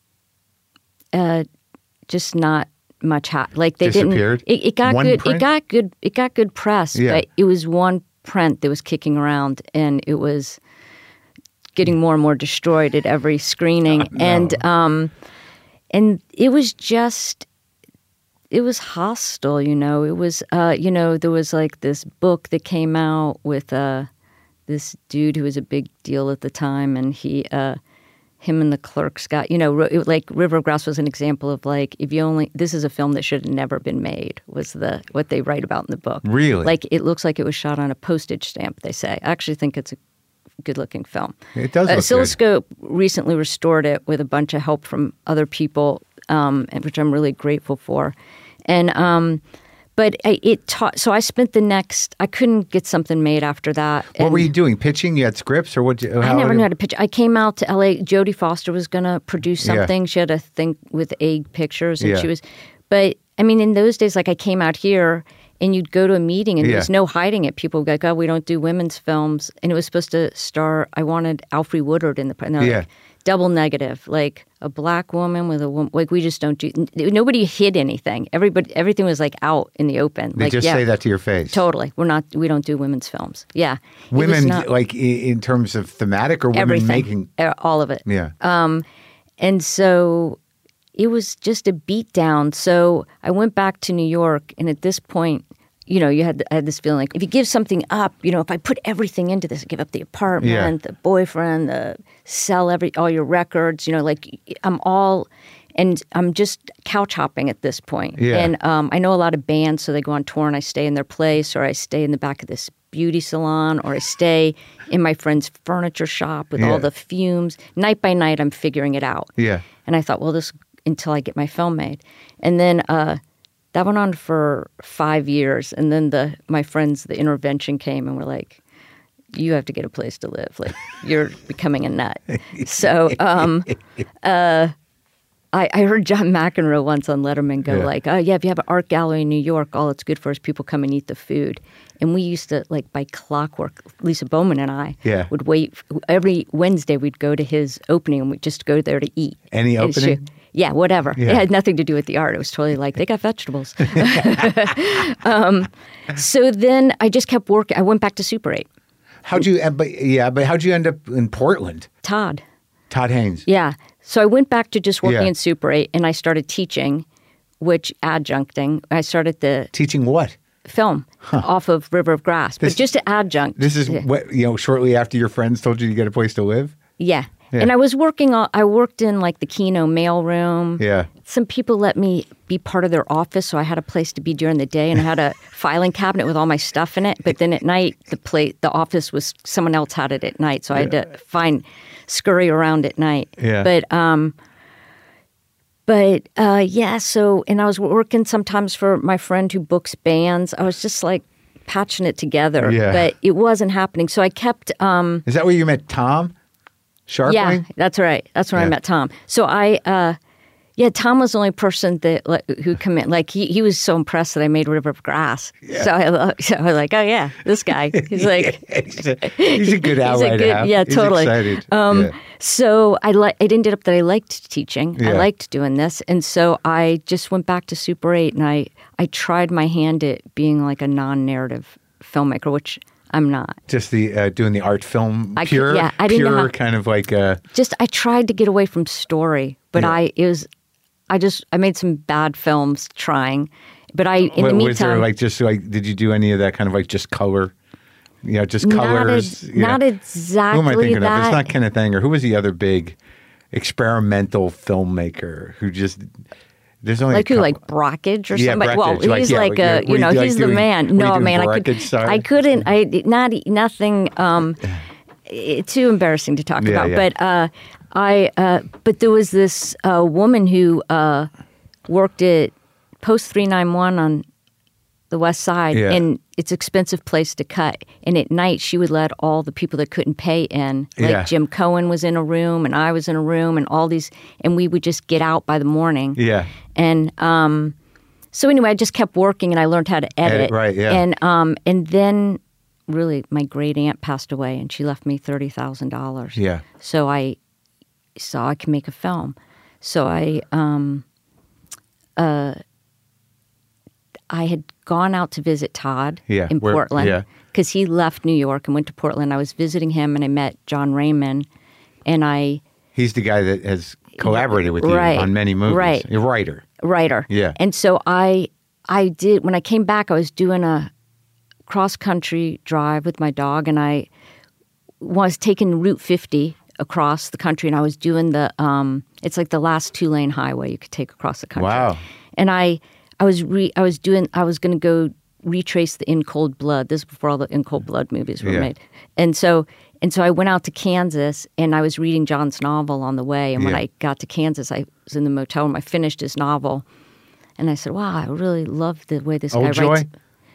uh, just not much hot. Like they Disappeared? didn't. It, it got One good. print? It got good. It got good press. Yeah. But it was one print that was kicking around, and it was getting more and more destroyed at every screening. Oh, no. And um, and it was just. It was hostile, you know. It was, uh, you know, there was like this book that came out with uh, this dude who was a big deal at the time, and he, uh, him and the clerks got, you know, it, like River of Grass was an example of like, if you only, this is a film that should have never been made, was the what they write about in the book. Really? Like it looks like it was shot on a postage stamp. They say. I actually think it's a good-looking film. It does Uh, look Oscilloscope recently restored it with a bunch of help from other people, um, and- which I'm really grateful for. And um, but I, it taught. So I spent the next. I couldn't get something made after that. What and were you doing? Pitching? You had scripts, or what? How I never knew how to pitch. I came out to L A. Jodie Foster was going to produce Yeah. something. She had a thing with Egg Pictures, and Yeah. she was. But I mean, in those days, like I came out here, and you'd go to a meeting, and Yeah. there was no hiding it. People would be like, "Oh, we don't do women's films," and it was supposed to star. I wanted Alfre Woodard in the. And they're Yeah. like, double negative, like a black woman with a woman. Like we just don't do. Nobody hid anything. Everybody, everything was like out in the open. They like, just yeah, say that to your face. Totally. We're not. We don't do women's films. Yeah. It was Women, not- like i- in terms of thematic, or women everything, making. Uh, all of it. Yeah. And so it was just a beat down. So I went back to New York, and at this point, you know, you had I had this feeling like if you give something up, you know, if I put everything into this, give up the apartment, Yeah. the boyfriend, the sell every all your records, you know, like I'm all, and I'm just couch hopping at this point. Yeah. And um, I know a lot of bands, so they go on tour, and I stay in their place, or I stay in the back of this beauty salon, or I stay in my friend's furniture shop with Yeah. all the fumes. Night by night, I'm figuring it out. Yeah. And I thought, well, this until I get my film made. And then uh, that went on for five years. And then the my friends, the intervention came and were like, you have to get a place to live. Like, you're becoming a nut. So um, uh, I, I heard John McEnroe once on Letterman go Yeah. like, oh, yeah, if you have an art gallery in New York, all it's good for is people come and eat the food. And we used to, like, by clockwork, Lisa Bowman and I Yeah. would wait. Every Wednesday, we'd go to his opening, and we'd just go there to eat. Any And she- opening? Yeah, whatever. Yeah. It had nothing to do with the art. It was totally like, they got vegetables. um, so then I just kept working. I went back to Super eight. How'd you? uh, But yeah, but how'd you end up in Portland? Todd. Todd Haynes. Yeah. So I went back to just working Yeah. in Super eight, and I started teaching, which adjuncting. I started the Teaching what? film off of River of Grass, This- but just to adjunct. This is yeah. what you know. Shortly after your friends told you to get a place to live. Yeah. Yeah. And I was working on, I worked in like the Keno mailroom. Yeah. Some people let me be part of their office, so I had a place to be during the day, and I had a filing cabinet with all my stuff in it. But then at night, the plate, the office was, someone else had it at night, so I had to find, scurry around at night. Yeah. But, um, but uh, yeah, so, and I was working sometimes for my friend who books bands. I was just like patching it together, Yeah. but it wasn't happening. So I kept, um, Is that where you met Tom Sharpling? yeah, that's right. That's when Yeah. I met Tom. So I, uh, yeah, Tom was the only person that like, who come in. Like he, he was so impressed that I made River of Grass. So I, lo- so I was like, oh yeah, this guy. He's like, he's, a, he's a good ally he's a to good, have. yeah, He's totally. excited. Um, Yeah. So I li- it ended up that I liked teaching. I Yeah. liked doing this, and so I just went back to Super eight, and I I tried my hand at being like a non-narrative filmmaker, which I'm not. Just the uh, doing the art film I c- pure, yeah, I didn't know pure how- kind of like uh, Just I tried to get away from story, but Yeah. I it was I just I made some bad films trying, but I in wa- the was there meantime like just like did you do any of that kind of like just color? You know, just not, colors. ex- yeah. not exactly Who am I thinking that. of? It's not Kenneth Anger. Who was the other big experimental filmmaker who just there's only a like who, couple. like Brockage or Yeah, somebody? Well, Brockage, like, he's yeah, like what a, you- you know, what you he's like the doing- man. what are you No, doing, man, I Brockage could, style? I couldn't, I not nothing. Um, it's too embarrassing to talk Yeah, about. yeah. But uh, I uh, but there was this uh, woman who uh, worked at Post three ninety-one on the West Side, Yeah. and it's an expensive place to cut. And at night, she would let all the people that couldn't pay in. Like Yeah. Jim Cohen was in a room, and I was in a room, and all these, and we would just get out by the morning. Yeah. And um, so anyway, I just kept working, and I learned how to edit. Edit, right, yeah. And um, and then, really, my great aunt passed away, and she left me thirty thousand dollars. Yeah. So I saw I could make a film. So I um, uh, I had gone out to visit Todd Yeah, in where- Portland yeah. because he left New York and went to Portland. I was visiting him, and I met John Raymond, and I He's the guy that has collaborated with you Right, on many movies. right. You're a writer. writer. Yeah. And so I I did when I came back, I was doing a cross country drive with my dog, and I was taking Route fifty across the country, and I was doing the um it's like the last two lane highway you could take across the country. Wow. And I I was re, I was doing I was going to go retrace the In Cold Blood. This is before all the In Cold Blood movies were Yeah. made. And so and so I went out to Kansas, and I was reading John's novel on the way. And when Yeah. I got to Kansas, I was in the motel room. I finished his novel, and I said, "Wow, I really love the way this Old guy Joy? writes."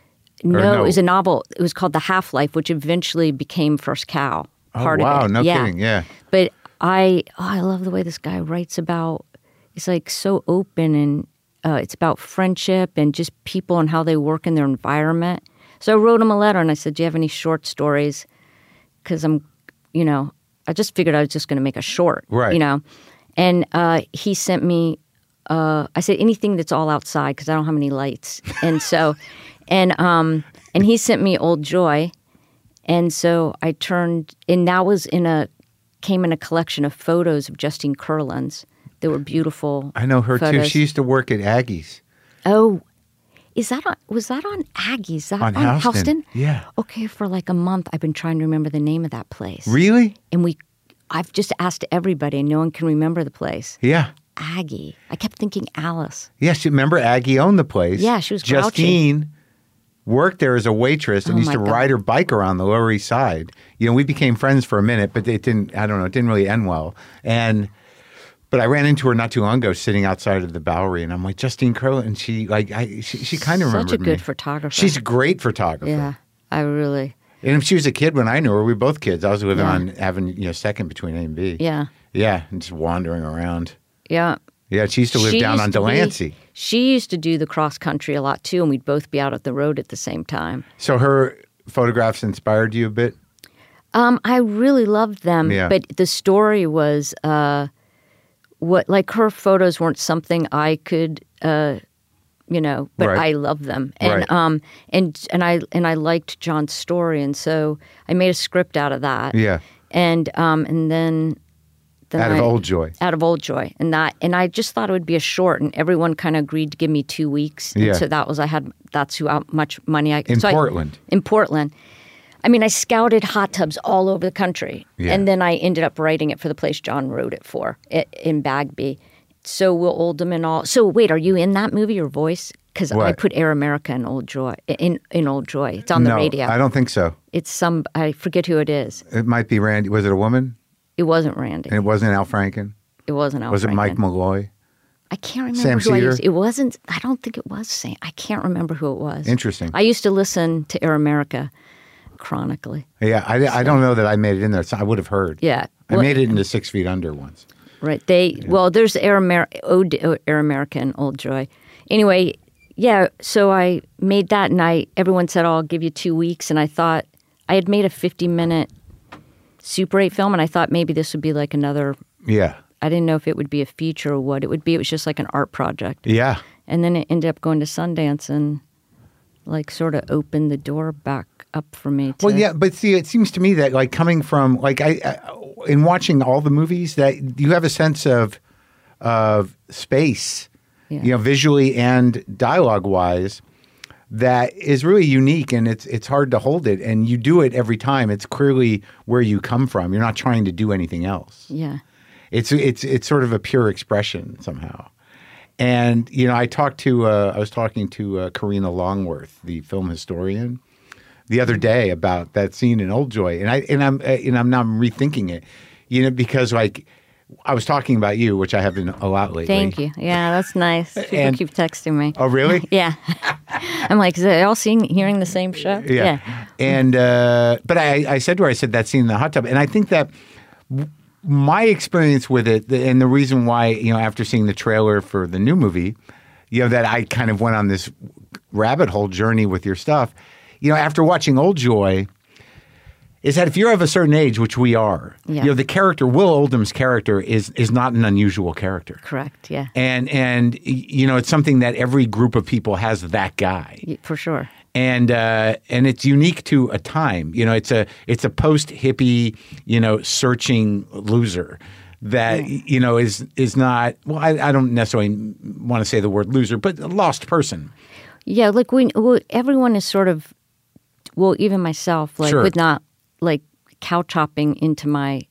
No, no? it was a novel. It was called The Half Life, which eventually became First Cow. Oh, Part wow. of it. No yeah. kidding. Yeah. But I, oh, I love the way this guy writes about. It's like so open, and uh, it's about friendship and just people and how they work in their environment. So I wrote him a letter, and I said, "Do you have any short stories?" Because I'm, you know, I just figured I was just going to make a short, Right. you know. And uh, he sent me. Uh, I said anything that's all outside because I don't have any lights, and so, and um, and he sent me Old Joy, and so I turned, and that was in a came in a collection of photos of Justine Kurland's. They were beautiful. I know her too. photos. She used to work at Aggie's. Oh, is that on? Was that on Aggie's? Is that On on, Houston. Yeah. Okay, for like a month, I've been trying to remember the name of that place. Really? And we, I've just asked everybody, and no one can remember the place. Yeah. Aggie. I kept thinking Alice. Yeah. She, remember Aggie owned the place. Yeah, she was grouchy. Justine worked there as a waitress and Oh, used my to God. ride her bike around the Lower East Side. You know, we became friends for a minute, but it didn't, I don't know, it didn't really end well. And, but I ran into her not too long ago sitting outside of the Bowery, and I'm like, Justine Kurland, and she, like, I, she, she kind of remembered Such a good me. photographer. She's a great photographer. Yeah, I really. And if she was a kid when I knew her, we were both kids. I was living Yeah. on Avenue, you know, second between A and B. Yeah, Yeah, and just wandering around. yeah. Yeah, she used to live She down used on to be- Delancey. She used to do the cross country a lot too, and we'd both be out at the road at the same time. So her photographs inspired you a bit? Um, I really loved them, Yeah. but the story was uh, what like her photos weren't something I could, uh, you know, but Right. I loved them, and Right. um, and and I and I liked John's story, and so I made a script out of that. Yeah. and um, and then. then Out of I- Old Joy. Out of Old Joy, and that, and I just thought it would be a short, and everyone kind of agreed to give me two weeks. And Yeah. so that was I had that's who how much money I In so I- Portland. in Portland. I mean, I scouted hot tubs all over the country, Yeah. and then I ended up writing it for the place John wrote it for it, in Bagby. So Will Oldham and all. So wait, are you in that movie? Your voice? Because I What? put Air America in Old Joy. In in Old Joy, it's on the no, radio. I don't think so. It's some I forget who it is. It might be Randy. Was it a woman? It wasn't Randy. And it wasn't Al Franken? It wasn't Al Was it Mike Franken. Malloy? I can't remember Sam who I Cedar? used. It wasn't. I don't think it was Sam. I can't remember who it was. Interesting. I used to listen to Air America chronically. Yeah, I, I don't know that I made it in there. So I would have heard. Yeah. I Well, made it into Six Feet Under once. Right. They well, there's Air America, Air America, and Old Joy. Anyway, yeah. So I made that, and I everyone said, "Oh, I'll give you two weeks," and I thought I had made a fifty minute Super eight film, and I thought maybe this would be like another. Yeah. I didn't know if it would be a feature or what it would be. It was just like an art project. Yeah. And then it ended up going to Sundance and like sort of opened the door back up for me. To, Well, yeah, but see, it seems to me that like coming from like I, I in watching all the movies that you have a sense of of space, Yeah. you know, visually and dialogue wise, that is really unique, and it's it's hard to hold it, and you do it every time. It's clearly where you come from. You're not trying to do anything else. Yeah. It's it's it's sort of a pure expression somehow. And you know, I talked to uh, I was talking to uh, Karina Longworth, the film historian, the other day about that scene in Old Joy, and I and I'm uh, and I'm now rethinking it, you know, because like I was talking about you, which I have been a lot lately. Thank you. Yeah, that's nice. People And- keep texting me. Oh, really? Yeah. I'm like, is they all seeing, hearing the same show? Yeah. And, uh, but I, I said to her, I said, that scene in the hot tub. And I think that w- my experience with it, the, and the reason why, you know, after seeing the trailer for the new movie, you know, that I kind of went on this rabbit hole journey with your stuff, you know, after watching Old Joy, is that if you're of a certain age, which we are, Yeah. you know, the character, Will Oldham's character is is not an unusual character. Correct. Yeah. And, and you know, it's something that every group of people has that guy. Y- For sure. And uh, and it's unique to a time. You know, it's a it's a post hippie, you know, searching loser that you know is is not. Well, I, I don't necessarily want to say the word loser, but a lost person. Yeah. Like we, we everyone is sort of, well, even myself, like Sure. with not like couch hopping into my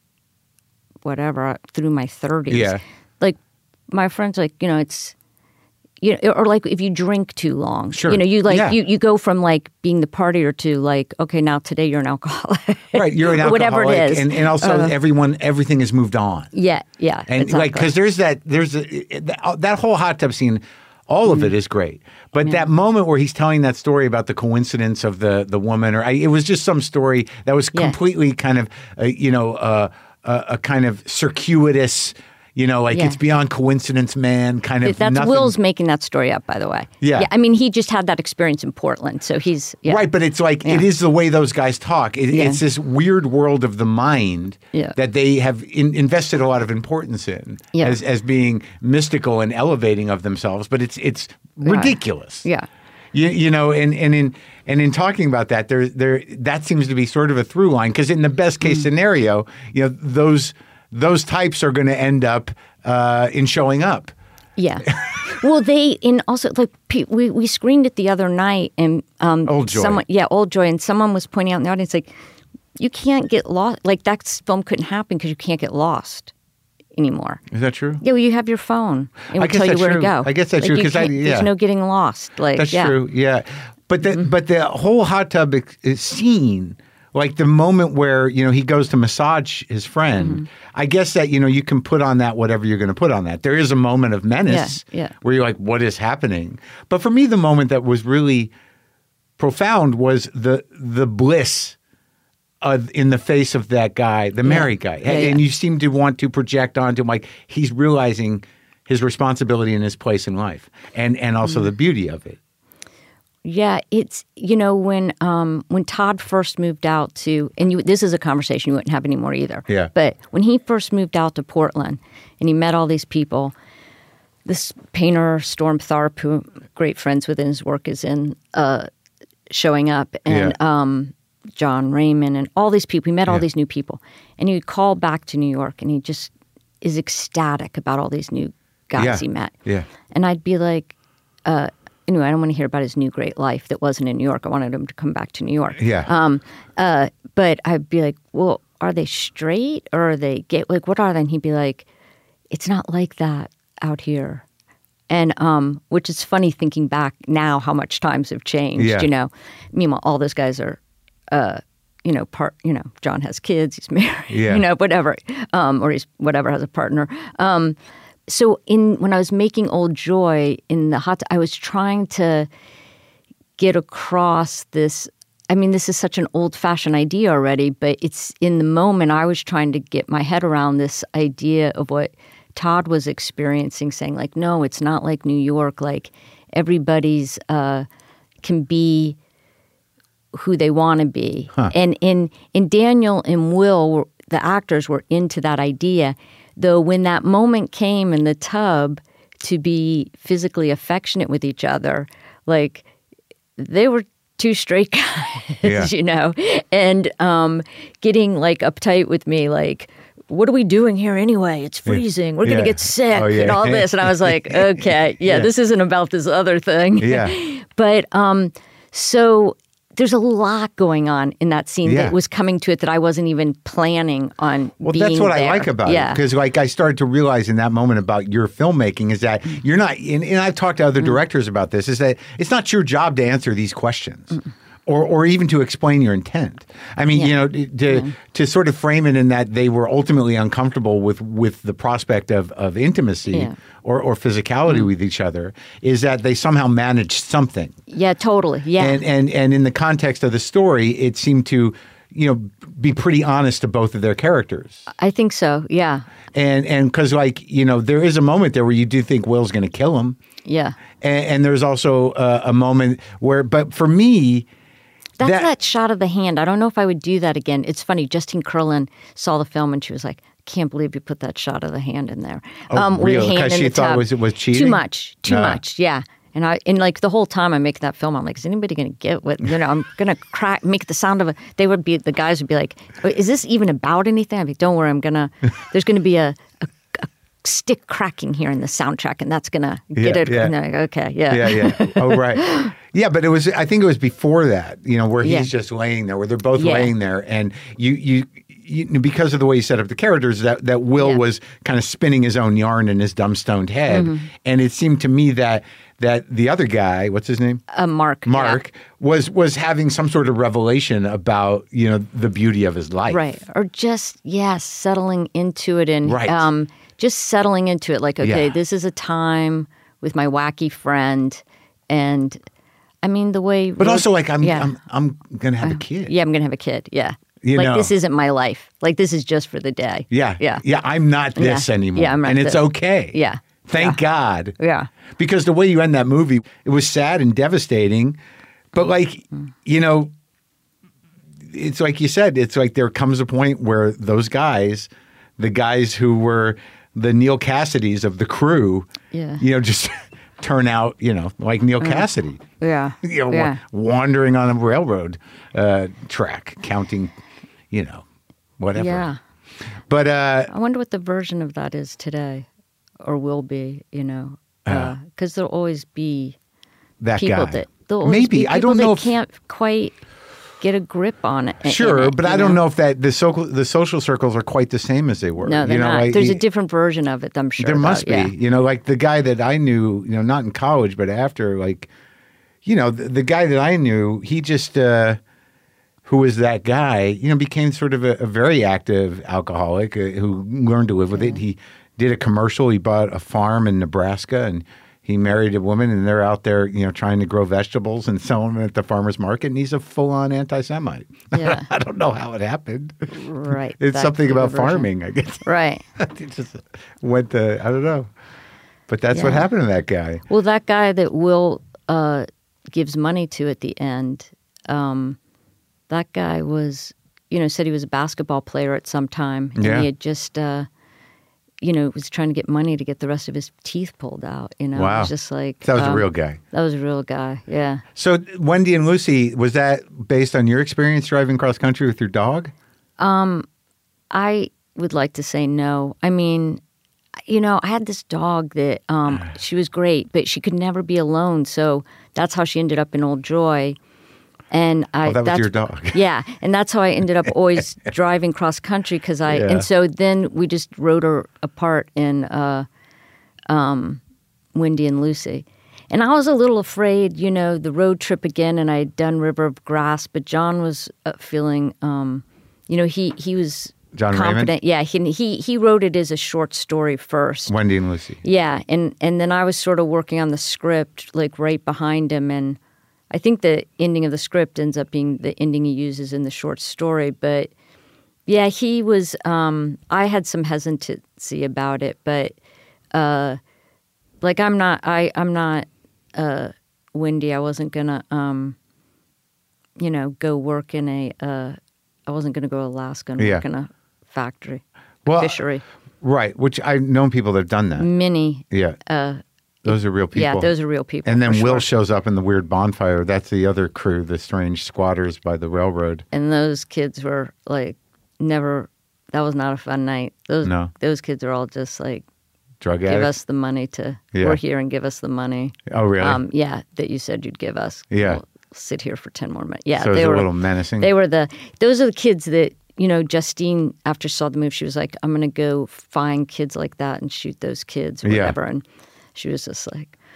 whatever through my thirties. Yeah. Like my friends, like, you know, it's, you know, or like if you drink too long, Sure. you know, you like, Yeah. you, you go from like being the partier to like, okay, now today you're an alcoholic. Right, you're an Or alcoholic, whatever it is. and, and also Uh, everyone, everything has moved on. Yeah. Yeah. And exactly. like, because there's that, there's a, that, that whole hot tub scene, all of it is great. But that moment where he's telling that story about the coincidence of the the woman, or I, it was just some story that was Yeah. completely kind of, uh, you know, uh, a, a kind of circuitous, you know, like Yeah. it's beyond coincidence, man. Kind of That's nothing. Will's making that story up, by the way. Yeah. I mean, he just had that experience in Portland, so he's yeah. Right, but it's like it Yeah. is the way those guys talk. It, Yeah. It's this weird world of the mind Yeah. that they have in, invested a lot of importance in Yeah. as as being mystical and elevating of themselves. But it's it's ridiculous. Yeah. You, you know, and, and in and in talking about that, there there that seems to be sort of a through line, because in the best case Mm. scenario, you know, those those types are going to end up uh, in showing up. Yeah. Well, they and also like pe- we we screened it the other night, and um, Old Joy. someone yeah, Old Joy, and someone was pointing out in the audience like, you can't get lost. Like that film couldn't happen because you can't get lost anymore. Is that true? Yeah, well, you have your phone. It I will guess tell you that's where true. to go. I guess that's Like, true, you 'cause I- can't- yeah. There's no getting lost. Like That's yeah. true. Yeah, but the Mm-hmm. but the whole hot tub ex- is scene, like the moment where you know he goes to massage his friend. Mm-hmm. I guess that you know you can put on that whatever you're going to put on that. There is a moment of menace, Yeah, yeah. where you're like, what is happening? But for me, the moment that was really profound was the the bliss. Uh, in the face of that guy, the married guy, Yeah, and yeah. you seem to want to project onto him like he's realizing his responsibility and his place in life, and and also Mm. the beauty of it. Yeah, it's you know when um, when Todd first moved out to, and you, this is a conversation you wouldn't have anymore either. Yeah. But when he first moved out to Portland, and he met all these people, this painter Storm Tharp, who I'm great friends with in his work, is in uh, showing up, and Yeah. um, John Raymond, and all these people. He met all Yeah. these new people, and he would call back to New York, and he just is ecstatic about all these new guys Yeah. he met. Yeah. And I'd be like, uh, anyway, I don't want to hear about his new great life that wasn't in New York. I wanted him to come back to New York. Yeah. Um, uh, but I'd be like, well, are they straight or are they gay? Like, what are they? And he'd be like, it's not like that out here. And um, which is funny thinking back now how much times have changed, Yeah. you know. Meanwhile, all those guys are, uh, you know, part, you know, John has kids, he's married, Yeah. you know, whatever. Um, or he's whatever, has a partner. Um, so in when I was making Old Joy in the hot, I was trying to get across this. I mean, this is such an old-fashioned idea already, but it's in the moment I was trying to get my head around this idea of what Todd was experiencing, saying like, no, it's not like New York. Like everybody's uh, can be who they want to be, Huh. and in in Daniel and Will, were, the actors were into that idea. Though when that moment came in the tub to be physically affectionate with each other, like they were two straight guys, Yeah. you know, and um, getting like uptight with me, like, what are we doing here anyway? It's freezing. We're Yeah. going to get sick Oh, yeah. and all this. And I was like, okay, yeah, Yeah. this isn't about this other thing. Yeah. But um, so there's a lot going on in that scene Yeah. that was coming to it that I wasn't even planning on Well, being that's what there. I like about yeah. it, because like I started to realize in that moment about your filmmaking is that you're not, and, and I've talked to Mm. other directors about this, is that it's not your job to answer these questions. or or even to explain your intent. I mean, Yeah. you know, to Yeah. to sort of frame it in that they were ultimately uncomfortable with with the prospect of of intimacy Yeah. or or physicality with each other, is that they somehow managed something. Yeah, totally. Yeah. And and and in the context of the story, it seemed to, you know, be pretty honest to both of their characters. I think so. Yeah. And and because, like, you know, there is a moment there where you do think Will's going to kill him. Yeah. And, and there's also uh, a moment where, but for me, That's that, that, shot of the hand. I don't know if I would do that again. It's funny. Justine Kurland saw the film and she was like, I can't believe you put that shot of the hand in there. Oh, with really? the hand 'Cause in she the thought tub. it was- it was cheating? Too much. Too No. much. Yeah. And I and like the whole time I make that film, I'm like, is anybody going to get what? You know, I'm going to crack, make the sound of it. They would be, the guys would be like, is this even about anything? I'd be, don't worry, I'm going to, there's going to be a, a, a stick cracking here in the soundtrack and that's going to get Yeah, it. yeah. And they're like, okay, yeah. yeah, yeah. Oh, right. Yeah, but it was, I think it was before that, you know, where he's Yeah. just laying there, where they're both Yeah. laying there. And you, you, you, because of the way you set up the characters, that, that Will Yeah. was kind of spinning his own yarn in his dumb-stoned head. Mm-hmm. And it seemed to me that that the other guy, what's his name? Uh, Mark. yeah. Mark, was was having some sort of revelation about, you know, the beauty of his life. Right. Or just, yeah, settling into it and Right. um, just settling into it. Like, okay, Yeah. this is a time with my wacky friend. And I mean, the way. But also, like, I'm yeah. I'm I'm gonna have a kid. Yeah, I'm going to have a kid. Yeah. You like, know. this isn't my life. Like, this is just for the day. Yeah. Yeah. Yeah. I'm not this Yeah. anymore. Yeah, I'm not and it's this. okay. Yeah. Thank God. Yeah. Because the way you end that movie, it was sad and devastating. But, like, you know, it's like you said, it's like there comes a point where those guys, the guys who were the Neil Cassidys of the crew, Yeah. you know, just turn out, you know, like Neil Cassidy. Yeah. You know, yeah. wa- wandering on a railroad uh, track, counting, you know, whatever. Yeah. But uh, I wonder what the version of that is today or will be, you know, Uh. because there'll always be that people guy. that there'll always Maybe. be I people don't know that if- can't quite get a grip on it. in Sure, it, but you I don't know if that the social the social circles are quite the same as they were. No, they're you know, not. like, There's a y- different version of it. I'm sure. There though, must be. yeah. You know, like the guy that I knew, you know, not in college, but after, like, you know, the, the guy that I knew, he just, uh, who was that guy, you know, became sort of a, a very active alcoholic uh, who learned to live with it. He did a commercial. He bought a farm in Nebraska and he married a woman and they're out there, you know, trying to grow vegetables and sell them at the farmer's market. And he's a full-on anti-Semite. Yeah. I don't know how it happened. Right. It's That something could be about the version. farming, I guess. Right. It just went to, I don't know. But that's what Yeah. happened to that guy. Well, that guy that Will uh, gives money to at the end, um, that guy was, you know, said he was a basketball player at some time. And Yeah. he had just, uh, you know, was trying to get money to get the rest of his teeth pulled out. You know, Wow. it was just like. That was a um, real guy. That was a real guy. Yeah. So Wendy and Lucy, was that based on your experience driving cross country with your dog? I would like to say no. I mean, you know, I had this dog that um, she was great, but she could never be alone. So that's how she ended up in Old Joy. And I Oh, that was that's, your dog. Yeah, and that's how I ended up always driving cross country because I. Yeah. And so then we just rode her apart in uh, um, Wendy and Lucy. And I was a little afraid, you know, the road trip again, and I had done River of Grass, but John was uh, feeling, um, you know, he he was John Raymond? confident. Yeah, he, he he wrote it as a short story first. Wendy and Lucy. Yeah, and and then I was sort of working on the script, like right behind him, and I think the ending of the script ends up being the ending he uses in the short story. But yeah, he was. Um, I had some hesitancy about it, but uh, like I'm not. I I'm not. Uh, Wendy, I wasn't gonna, um, you know, go work in a. Uh, I wasn't gonna go to Alaska and Yeah. work in a factory, Well, fishery. Right, which I've known people that have done that. Many. Yeah. Uh, Those are real people. yeah, those are real people. And then for Will sure. shows up in the weird bonfire. That's the other crew, the strange squatters by the railroad. And those kids were like never. That was not a fun night. Those No. those kids are all just like Drug give addicts. us the money to. Yeah. We're here and give us the money. Oh, really? Um, yeah, that you said you'd give us. Yeah. We'll sit here for ten more minutes. Yeah, so it's they a were. little menacing. They were the. Those are the kids that you know. Justine, after she saw the movie, she was like, "I'm going to go find kids like that and shoot those kids or Yeah. whatever." And she was just like,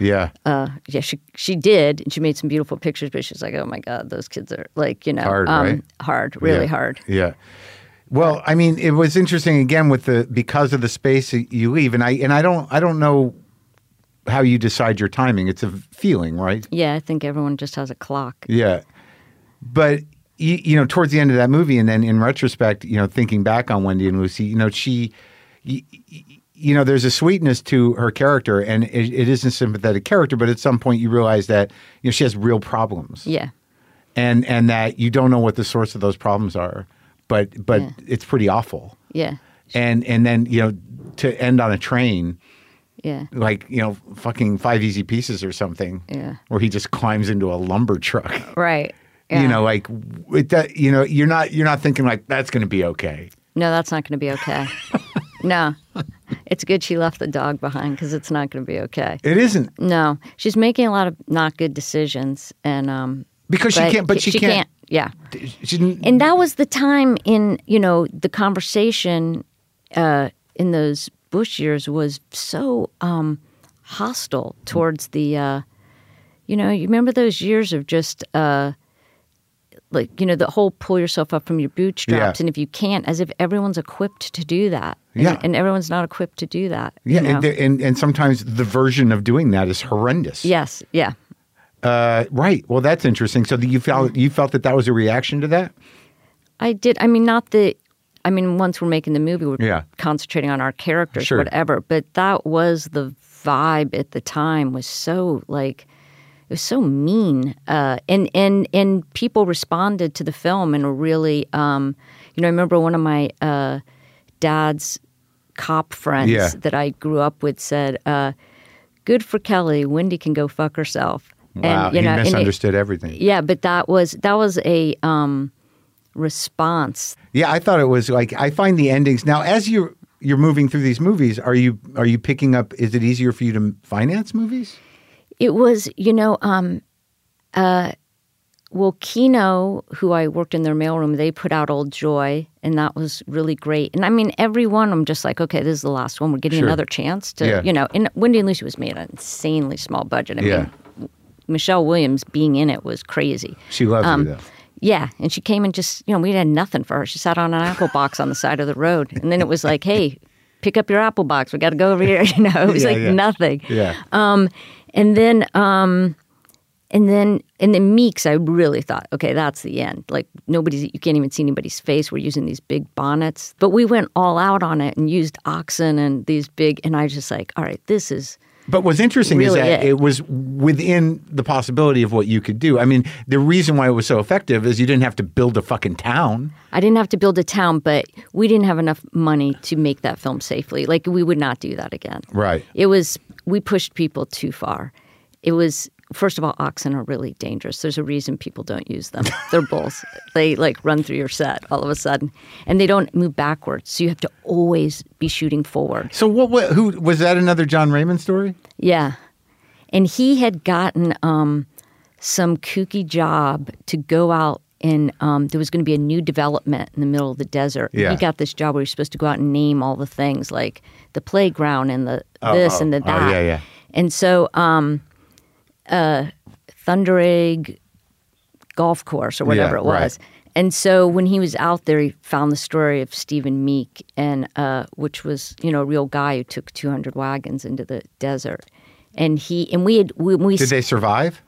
Yeah. Uh, yeah, she she did, and she made some beautiful pictures. But she's like, oh my God, those kids are like, you know, Hard, um, right? hard, really Yeah. hard. Yeah. Well, I mean, it was interesting again with the because of the space that you leave, and I and I don't I don't know how you decide your timing. It's a feeling, right? Yeah, I think everyone just has a clock. Yeah. But you, you know, towards the end of that movie, and then in retrospect, you know, thinking back on Wendy and Lucy, you know, she, you, you know, there's a sweetness to her character, and it, it is a sympathetic character. But at some point, you realize that you know she has real problems. Yeah. And and that you don't know what the source of those problems are. But but Yeah. it's pretty awful. Yeah. And and then, you know, to end on a train, Yeah. like, you know, fucking Five Easy Pieces or something. Yeah. Where he just climbs into a lumber truck. Right. Yeah. You know, like it, that, you know, you're not you're not thinking like that's going to be okay. No, that's not going to be okay. No. It's good she left the dog behind because it's not going to be okay. It isn't. No. She's making a lot of not good decisions. And um, Because she but can't, but she, she can't. Yeah. She didn't, And that was the time in, you know, the conversation uh, in those Bush years was so um, hostile towards the, uh, you know, you remember those years of just, uh, like, you know, the whole pull yourself up from your bootstraps. Yeah. And if you can't, as if everyone's equipped to do that. And, Yeah. and everyone's not equipped to do that. yeah, you know? and, and and sometimes the version of doing that is horrendous. Yes. Yeah. Uh, right. Well, that's interesting. So you felt you felt that that was a reaction to that. I did. I mean, not the. I mean, once we're making the movie, we're Yeah. concentrating on our characters, Sure. whatever. But that was the vibe at the time. Was so like, it was so mean, uh, and and and people responded to the film in a really. Um, you know, I remember one of my uh, dad's cop friends Yeah. that I grew up with said, uh, "Good for Kelly. Wendy can go fuck herself." Wow, And, you he know, and it- misunderstood everything. yeah, but that was that was a um, response. Yeah, I thought it was like I find the endings now as you're you're moving through these movies. Are you are you picking up? Is it easier for you to finance movies? It was, you know, um, uh, well, Kino, who I worked in their mailroom, they put out Old Joy, and that was really great. And I mean, every one, I'm just like, okay, this is the last one. We're getting Sure. another chance to, Yeah. you know. And Wendy and Lucy was made an insanely small budget. I Yeah. mean, Michelle Williams being in it was crazy. She loves Um, you though. Yeah, and she came and just, you know, we had nothing for her. She sat on an apple box on the side of the road, and then it was like, hey, pick up your apple box. We got to go over here. You know, it was Yeah, like yeah. nothing. Yeah. Um, and then, um, and then, and then Meeks, I really thought, okay, that's the end. Like nobody's, you can't even see anybody's face. We're using these big bonnets, but we went all out on it and used oxen and these big. And I was just like, all right, this is. But what's interesting Really is that it. it was within the possibility of what you could do. I mean, the reason why it was so effective is you didn't have to build a fucking town. I didn't have to build a town, but we didn't have enough money to make that film safely. Like we would not do that again. Right. It was, we pushed people too far. It was, first of all, oxen are really dangerous. There's a reason people don't use them. They're bulls. They like run through your set all of a sudden, and they don't move backwards. So you have to always be shooting forward. So what? what who was that? Another John Raymond story? Yeah. And he had gotten um, some kooky job to go out and um, there was going to be a new development in the middle of the desert. Yeah. He got this job where he was supposed to go out and name all the things like the playground and the Oh, this oh, and the oh, that. yeah, yeah. And so um, uh, Thunder Egg Golf Course or whatever Yeah, it was. right. And so when he was out there, he found the story of Stephen Meek, and uh, which was, you know, a real guy who took two hundred wagons into the desert. And he and we had we, we Did they survive?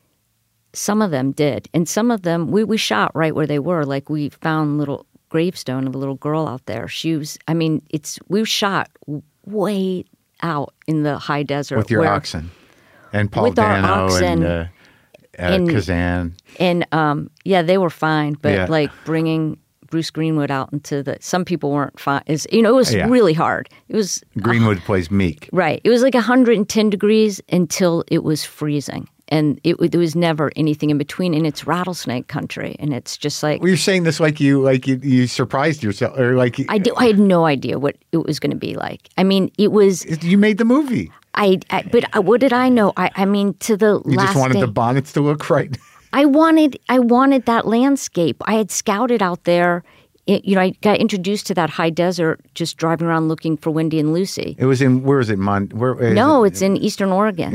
some of them did, and some of them we we shot right where they were. Like we found little gravestone of a little girl out there. She was, I mean, it's we shot way out in the high desert With your where- oxen and Paul With our Dano oxen and uh, uh, and- Kazan. And um, yeah, they were fine, but Yeah. like bringing Bruce Greenwood out into the, some people weren't fine. Is you know, it was Yeah. really hard. It was Greenwood plays Meek. right. It was like one hundred ten degrees until it was freezing, and it there was never anything in between. And it's rattlesnake country, and it's just like Well, you're saying this like you like you, you surprised yourself, or like I do, I had no idea what it was going to be like. I mean, it was you made the movie. I, I but what did I know? I, I mean, to the You last just wanted day, the bonnets to look right. I wanted I wanted that landscape. I had scouted out there. It, you know, I got introduced to that high desert just driving around looking for Wendy and Lucy. It was in where is it? Mon? Where? is No, it? it's in Eastern Oregon. Yeah.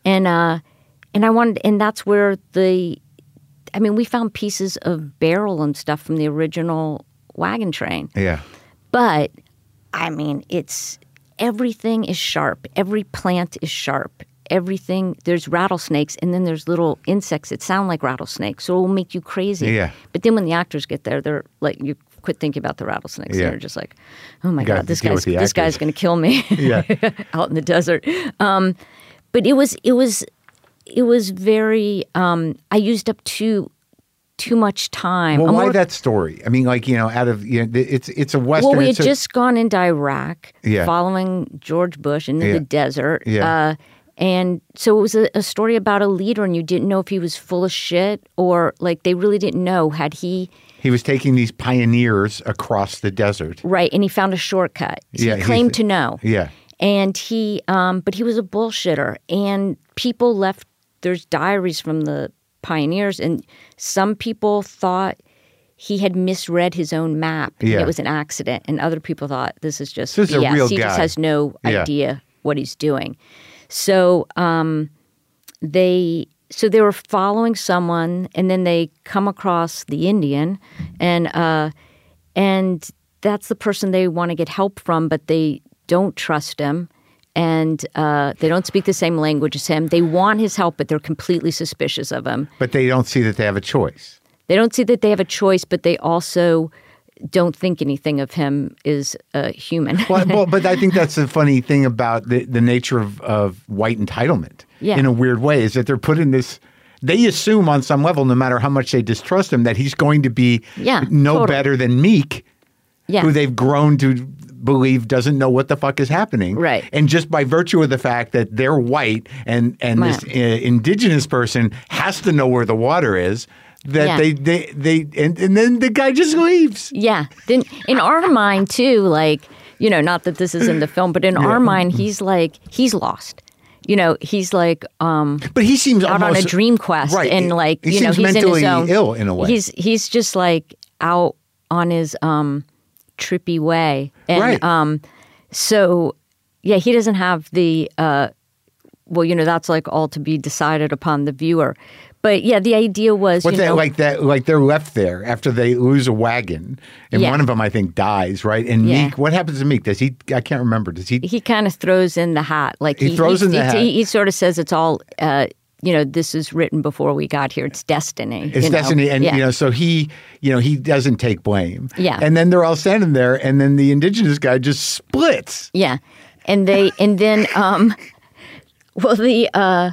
And uh, and I wanted, and that's where the, I mean, we found pieces of barrel and stuff from the original wagon train. Yeah. But I mean, it's everything is sharp. Every plant is sharp. Everything, there's rattlesnakes, and then there's little insects that sound like rattlesnakes, so it will make you crazy. Yeah. But then when the actors get there, they're like, you quit thinking about the rattlesnakes. Yeah. They're just like, oh my You gotta God, this deal guy's with the this actors. guy's going to kill me Yeah. out in the desert. Um, but it was it was it was very. Um, I used up too too much time. Well, I'm why more- that story? I mean, like, you know, out of, you know, it's it's a Western. Well, we had it's a- just gone into Iraq, Yeah. following George Bush into Yeah. the desert. Yeah. Uh, and so it was a, a story about a leader, and you didn't know if he was full of shit or, like, they really didn't know. Had he, He was taking these pioneers across the desert. right, and he found a shortcut. He Yeah, he's- claimed to know. Yeah. And he, um, but he was a bullshitter. And people left, there's diaries from the pioneers, and some people thought he had misread his own map. And Yeah. it was an accident. And other people thought this is just This is a B S. real he guy. just has no Yeah. idea what he's doing. So um, they, so they were following someone, and then they come across the Indian, and uh, and that's the person they want to get help from, but they don't trust him. And uh, they don't speak the same language as him. They want his help, but they're completely suspicious of him. But they don't see that they have a choice. They don't see that they have a choice, but they also don't think anything of him is uh, human. Well, well, but I think that's the funny thing about the, the nature of, of white entitlement Yeah. in a weird way is that they're put in this, they assume on some level, no matter how much they distrust him, that he's going to be Yeah, no totally. better than Meek, Yeah. who they've grown to believe doesn't know what the fuck is happening. Right. And just by virtue of the fact that they're white and, and Wow. this uh, indigenous person has to know where the water is, that Yeah. they, they, they and, and then the guy just leaves. Yeah. Then in our mind too, like, you know, not that this is in the film, but in our mind, he's like, he's lost. You know, he's like um, But he seems out almost on a dream quest, right. and like, he you know, seems he's mentally in his own ill in a way. He's he's just like out on his um, trippy way, and Right. um, so yeah, he doesn't have the uh, well, you know, that's like all to be decided upon the viewer. But yeah, the idea was, What's you that know, like? That like they're left there after they lose a wagon, and Yeah. one of them I think dies, right? And Yeah. Meek, what happens to Meek? Does he? I can't remember. Does he? he kind of throws in the hat, like He throws in the he, hat. He, he sort of says it's all, uh, you know, this is written before we got here. It's destiny. It's you know? destiny, and yeah. you know, so he, you know, he doesn't take blame. Yeah. and then they're all standing there, and then the indigenous guy just splits. Yeah, and they and then um, well the uh,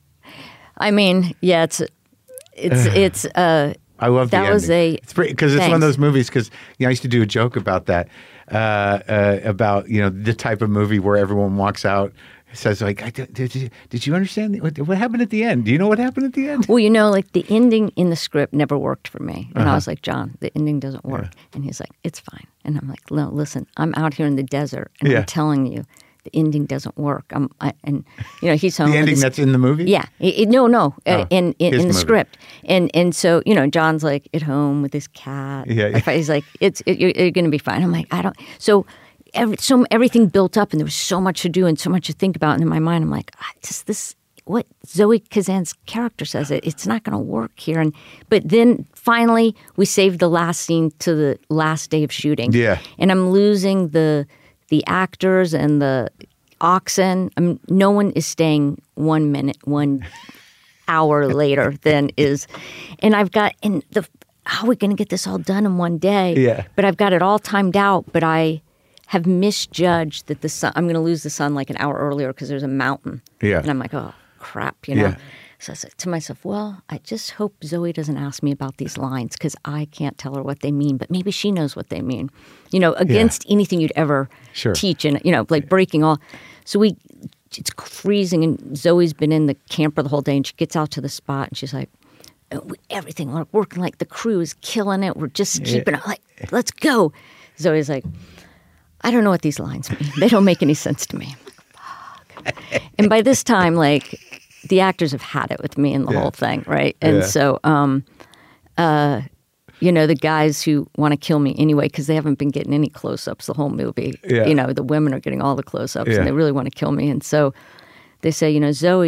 I mean yeah it's it's it's uh I love that the was ending. a It's because it's one of thanks. those movies. Because you know, I used to do a joke about that, uh, uh, about you know the type of movie where everyone walks out. Says like, I, did, did you did you understand the, what, what happened at the end? Do you know what happened at the end? well you know like the ending in the script never worked for me, and Uh-huh. I was like, John, the ending doesn't work, and he's like, it's fine, and I'm like, no, listen, I'm out here in the desert, and Yeah. I'm telling you, the ending doesn't work. I'm I, and you know he's home. The with ending his- that's in the movie. Yeah, it, it- no, no, uh, Oh, in in, his in the movie. script, and and so you know, John's like at home with his cat. Yeah, yeah. He's like, it's it, you're, you're going to be fine. I'm like, I don't. So, every, so everything built up, and there was so much to do and so much to think about. And in my mind, I'm like, ah, just this. What Zoe Kazan's character says, it it's not going to work here. And but then finally, we saved the last scene to the last day of shooting. Yeah. and I'm losing the the actors and the oxen. I mean, no one is staying one minute, one hour later than is, and I've got and the how are we going to get this all done in one day? Yeah. But I've got it all timed out. But I have misjudged that the sun. I'm going to lose the sun like an hour earlier because there's a mountain. Yeah. And I'm like, oh crap, you know. Yeah. So I said to myself, well, I just hope Zoe doesn't ask me about these lines because I can't tell her what they mean, but maybe she knows what they mean. You know, against anything you'd ever Sure. teach, and you know, like breaking all. So we, it's freezing, and Zoe's been in the camper the whole day, and she gets out to the spot, and she's like, "Oh, we- everything we're working like the crew is killing it. We're just keeping it like, let's go." Zoe's like, I don't know what these lines mean. They don't make any sense to me. I'm like, fuck. And by this time, like, the actors have had it with me in the Yeah. whole thing, right? And Yeah. so, um, uh, you know, the guys who want to kill me anyway, because they haven't been getting any close-ups the whole movie. Yeah. You know, the women are getting all the close-ups, Yeah. and they really want to kill me. And so they say, you know, Zoe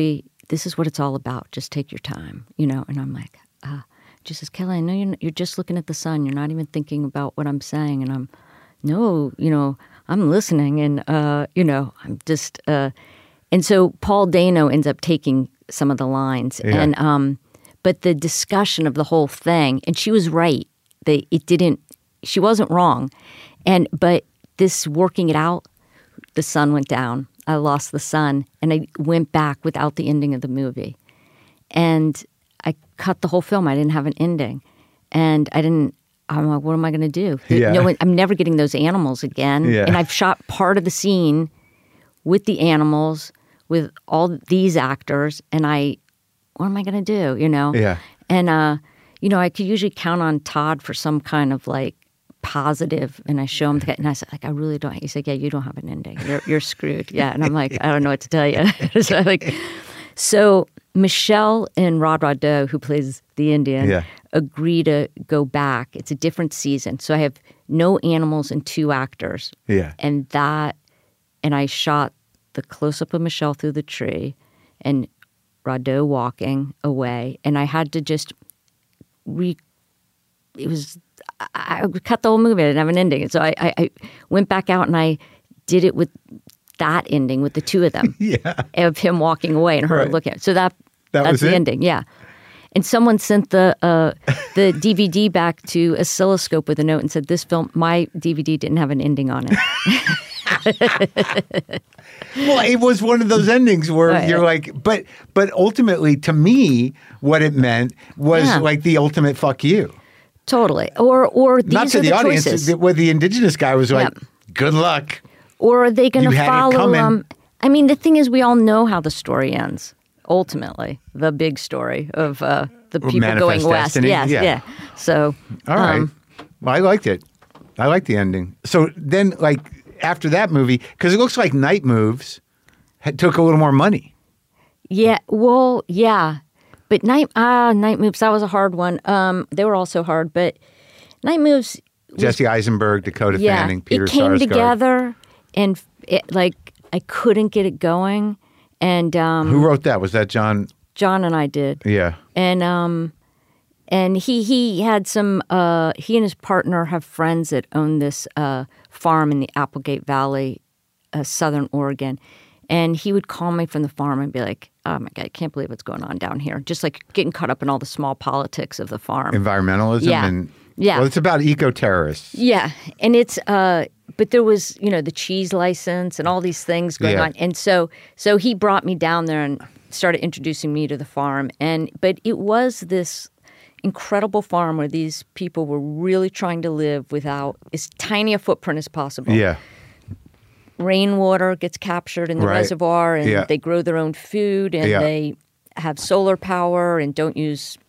this is what it's all about. Just take your time, you know. And I'm like, uh, she says, Kelly, I know you're, you're just looking at the sun. You're not even thinking about what I'm saying. And I'm, no, you know, I'm listening. And, uh, you know, I'm just, uh, and so Paul Dano ends up taking some of the lines. Yeah. And, um, but the discussion of the whole thing, and she was right. They, it didn't, she wasn't wrong. And, but this working it out, the sun went down. I lost the sun, and I went back without the ending of the movie. And I cut the whole film. I didn't have an ending. And I didn't, I'm like, what am I going to do? Yeah. No, I'm never getting those animals again. Yeah. And I've shot part of the scene with the animals, with all these actors, and I, what am I going to do, you know? Yeah. And, uh, you know, I could usually count on Todd for some kind of, like, positive, and I show him, the, and I said, like, I really don't. He's like, yeah, you don't have an ending. You're, you're screwed. Yeah. And I'm like, I don't know what to tell you. so, like, so Michelle and Rod Roddo, who plays the Indian, Yeah. agree to go back. It's a different season. So I have no animals and two actors. Yeah. And that, and I shot the close-up of Michelle through the tree and Roddo walking away. And I had to just re, it was, I, I cut the whole movie. I didn't have an ending. And so I, I, I went back out and I did it with that ending, with the two of them. Yeah. Of him walking away and her Right. looking at it. So that, That that's was the it? ending, yeah. And someone sent the uh, the D V D back to Oscilloscope with a note and said, this film, my D V D didn't have an ending on it. Well, it was one of those endings where Right. you're like, but but ultimately, to me, what it meant was Yeah. like the ultimate fuck you. Totally. Or or these Not to are the, the audience, choices. the- where the indigenous guy was like, Yep. good luck. Or are they going You to had it follow coming. um I mean, the thing is, we all know how the story ends. Ultimately, the big story of uh, the people Manifest going west. Destiny, Yes, yeah. yeah. So, All right. um, Well, I liked it. I liked the ending. So then, like, after that movie, because it looks like Night Moves had, took a little more money. yeah. Well, yeah. But night, ah, Night Moves. That was a hard one. Um, they were also hard, but Night Moves. Jesse Eisenberg, Dakota Yeah, Fanning, Peter it came Sarsgaard. together, and it, like I couldn't get it going. And um, Who wrote that? Was that John? John and I did. Yeah. And um, and he he had some. Uh, he and his partner have friends that own this uh, farm in the Applegate Valley, uh, Southern Oregon. And he would call me from the farm and be like, "Oh my God, I can't believe what's going on down here." Just like getting caught up in all the small politics of the farm. Environmentalism Yeah. and Yeah. Well, it's about eco-terrorists. Yeah, and it's uh, but there was you know the cheese license and all these things going Yeah. on, and so so he brought me down there and started introducing me to the farm, and but it was this incredible farm where these people were really trying to live without as tiny a footprint as possible. Yeah. Rainwater gets captured in the Right. reservoir, and Yeah. they grow their own food, and Yeah. they have solar power and don't use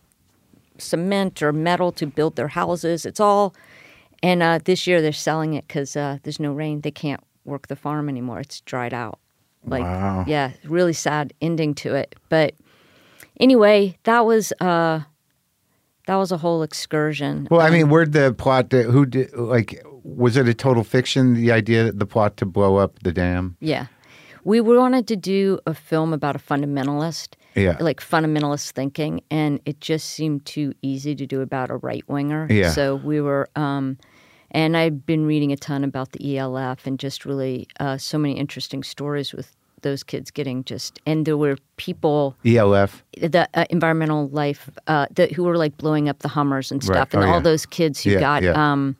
cement or metal to build their houses. It's all, and uh, this year they're selling it because uh, there's no rain. They can't work the farm anymore. It's dried out. Like, Wow. yeah, really sad ending to it. But anyway, that was uh, that was a whole excursion. Well, I mean, where'd the plot? To, who did? Like, was it a total fiction? The idea, the plot to blow up the dam. Yeah. We wanted to do a film about a fundamentalist, Yeah. like fundamentalist thinking, and it just seemed too easy to do about a right winger. Yeah. So we were, um, and I've been reading a ton about the E L F and just really uh, so many interesting stories with those kids getting just, and there were people, E L F. the uh, environmental life, uh, that who were like blowing up the Hummers and Right. stuff, and Oh, all yeah. those kids who Yeah, got, yeah. um,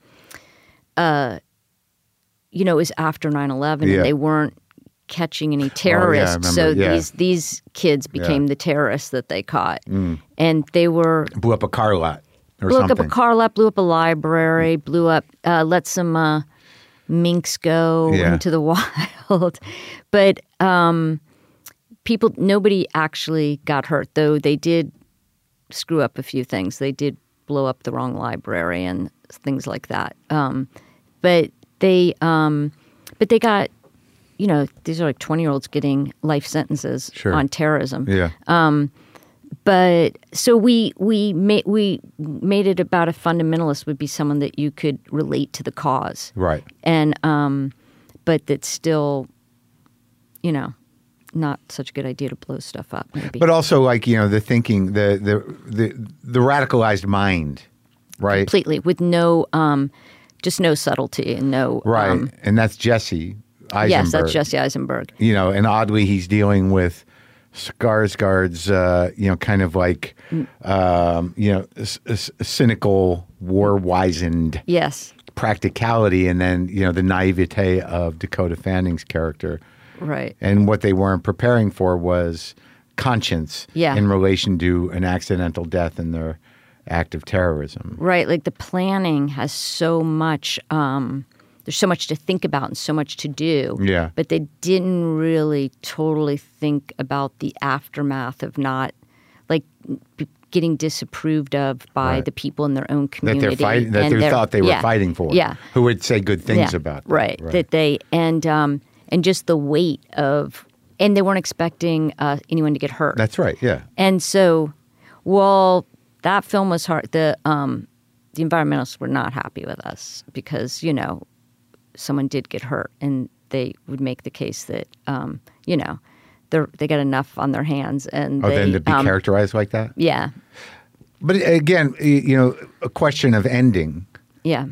uh, you know, it was after nine eleven, Yeah. and they weren't catching any terrorists. remember, so yeah. these these kids became the terrorists that they caught, and they were Blew up a car lot or blew something. up a car lot, blew up a library, blew up, uh, let some uh, minks go Yeah. into the wild, but um, people, nobody actually got hurt, though they did screw up a few things. They did blow up the wrong library and things like that. Um, but they, um, but they got, you know, these are like twenty-year-olds getting life sentences Sure. on terrorism. Yeah. But so we we made we made it about a fundamentalist would be someone that you could relate to the cause, Right. and um, but that still, you know, not such a good idea to blow stuff up. Maybe. But also, like, you know, the thinking, the the the, the radicalized mind, right? Completely, with no, um, just no subtlety and no. Right, Um, and that's Jesse Eisenberg. yes, that's Jesse Eisenberg. You know, and oddly, he's dealing with Skarsgård's, uh, you know, kind of like, um, you know, c- c- cynical, war-wizened Yes. practicality, and then, you know, the naivete of Dakota Fanning's character. Right. And what they weren't preparing for was conscience Yeah. in relation to an accidental death in their act of terrorism. Right. Like the planning has so much, um, there's so much to think about and so much to do. Yeah. But they didn't really totally think about the aftermath of not, like, b- getting disapproved of by Right. the people in their own That community. they're fighting, that and they they're- thought they were yeah, fighting for. Yeah. Who would say good things yeah, about them. right. That they, and, um, and just the weight of, and they weren't expecting uh, anyone to get hurt. That's right, yeah. And so, well, that film was hard. The um, the environmentalists were not happy with us because, you know, someone did get hurt, and they would make the case that, um, you know, they they got enough on their hands, and Oh, they, then to be um, characterized like that? yeah, But again, y- you know, a question of ending, yeah,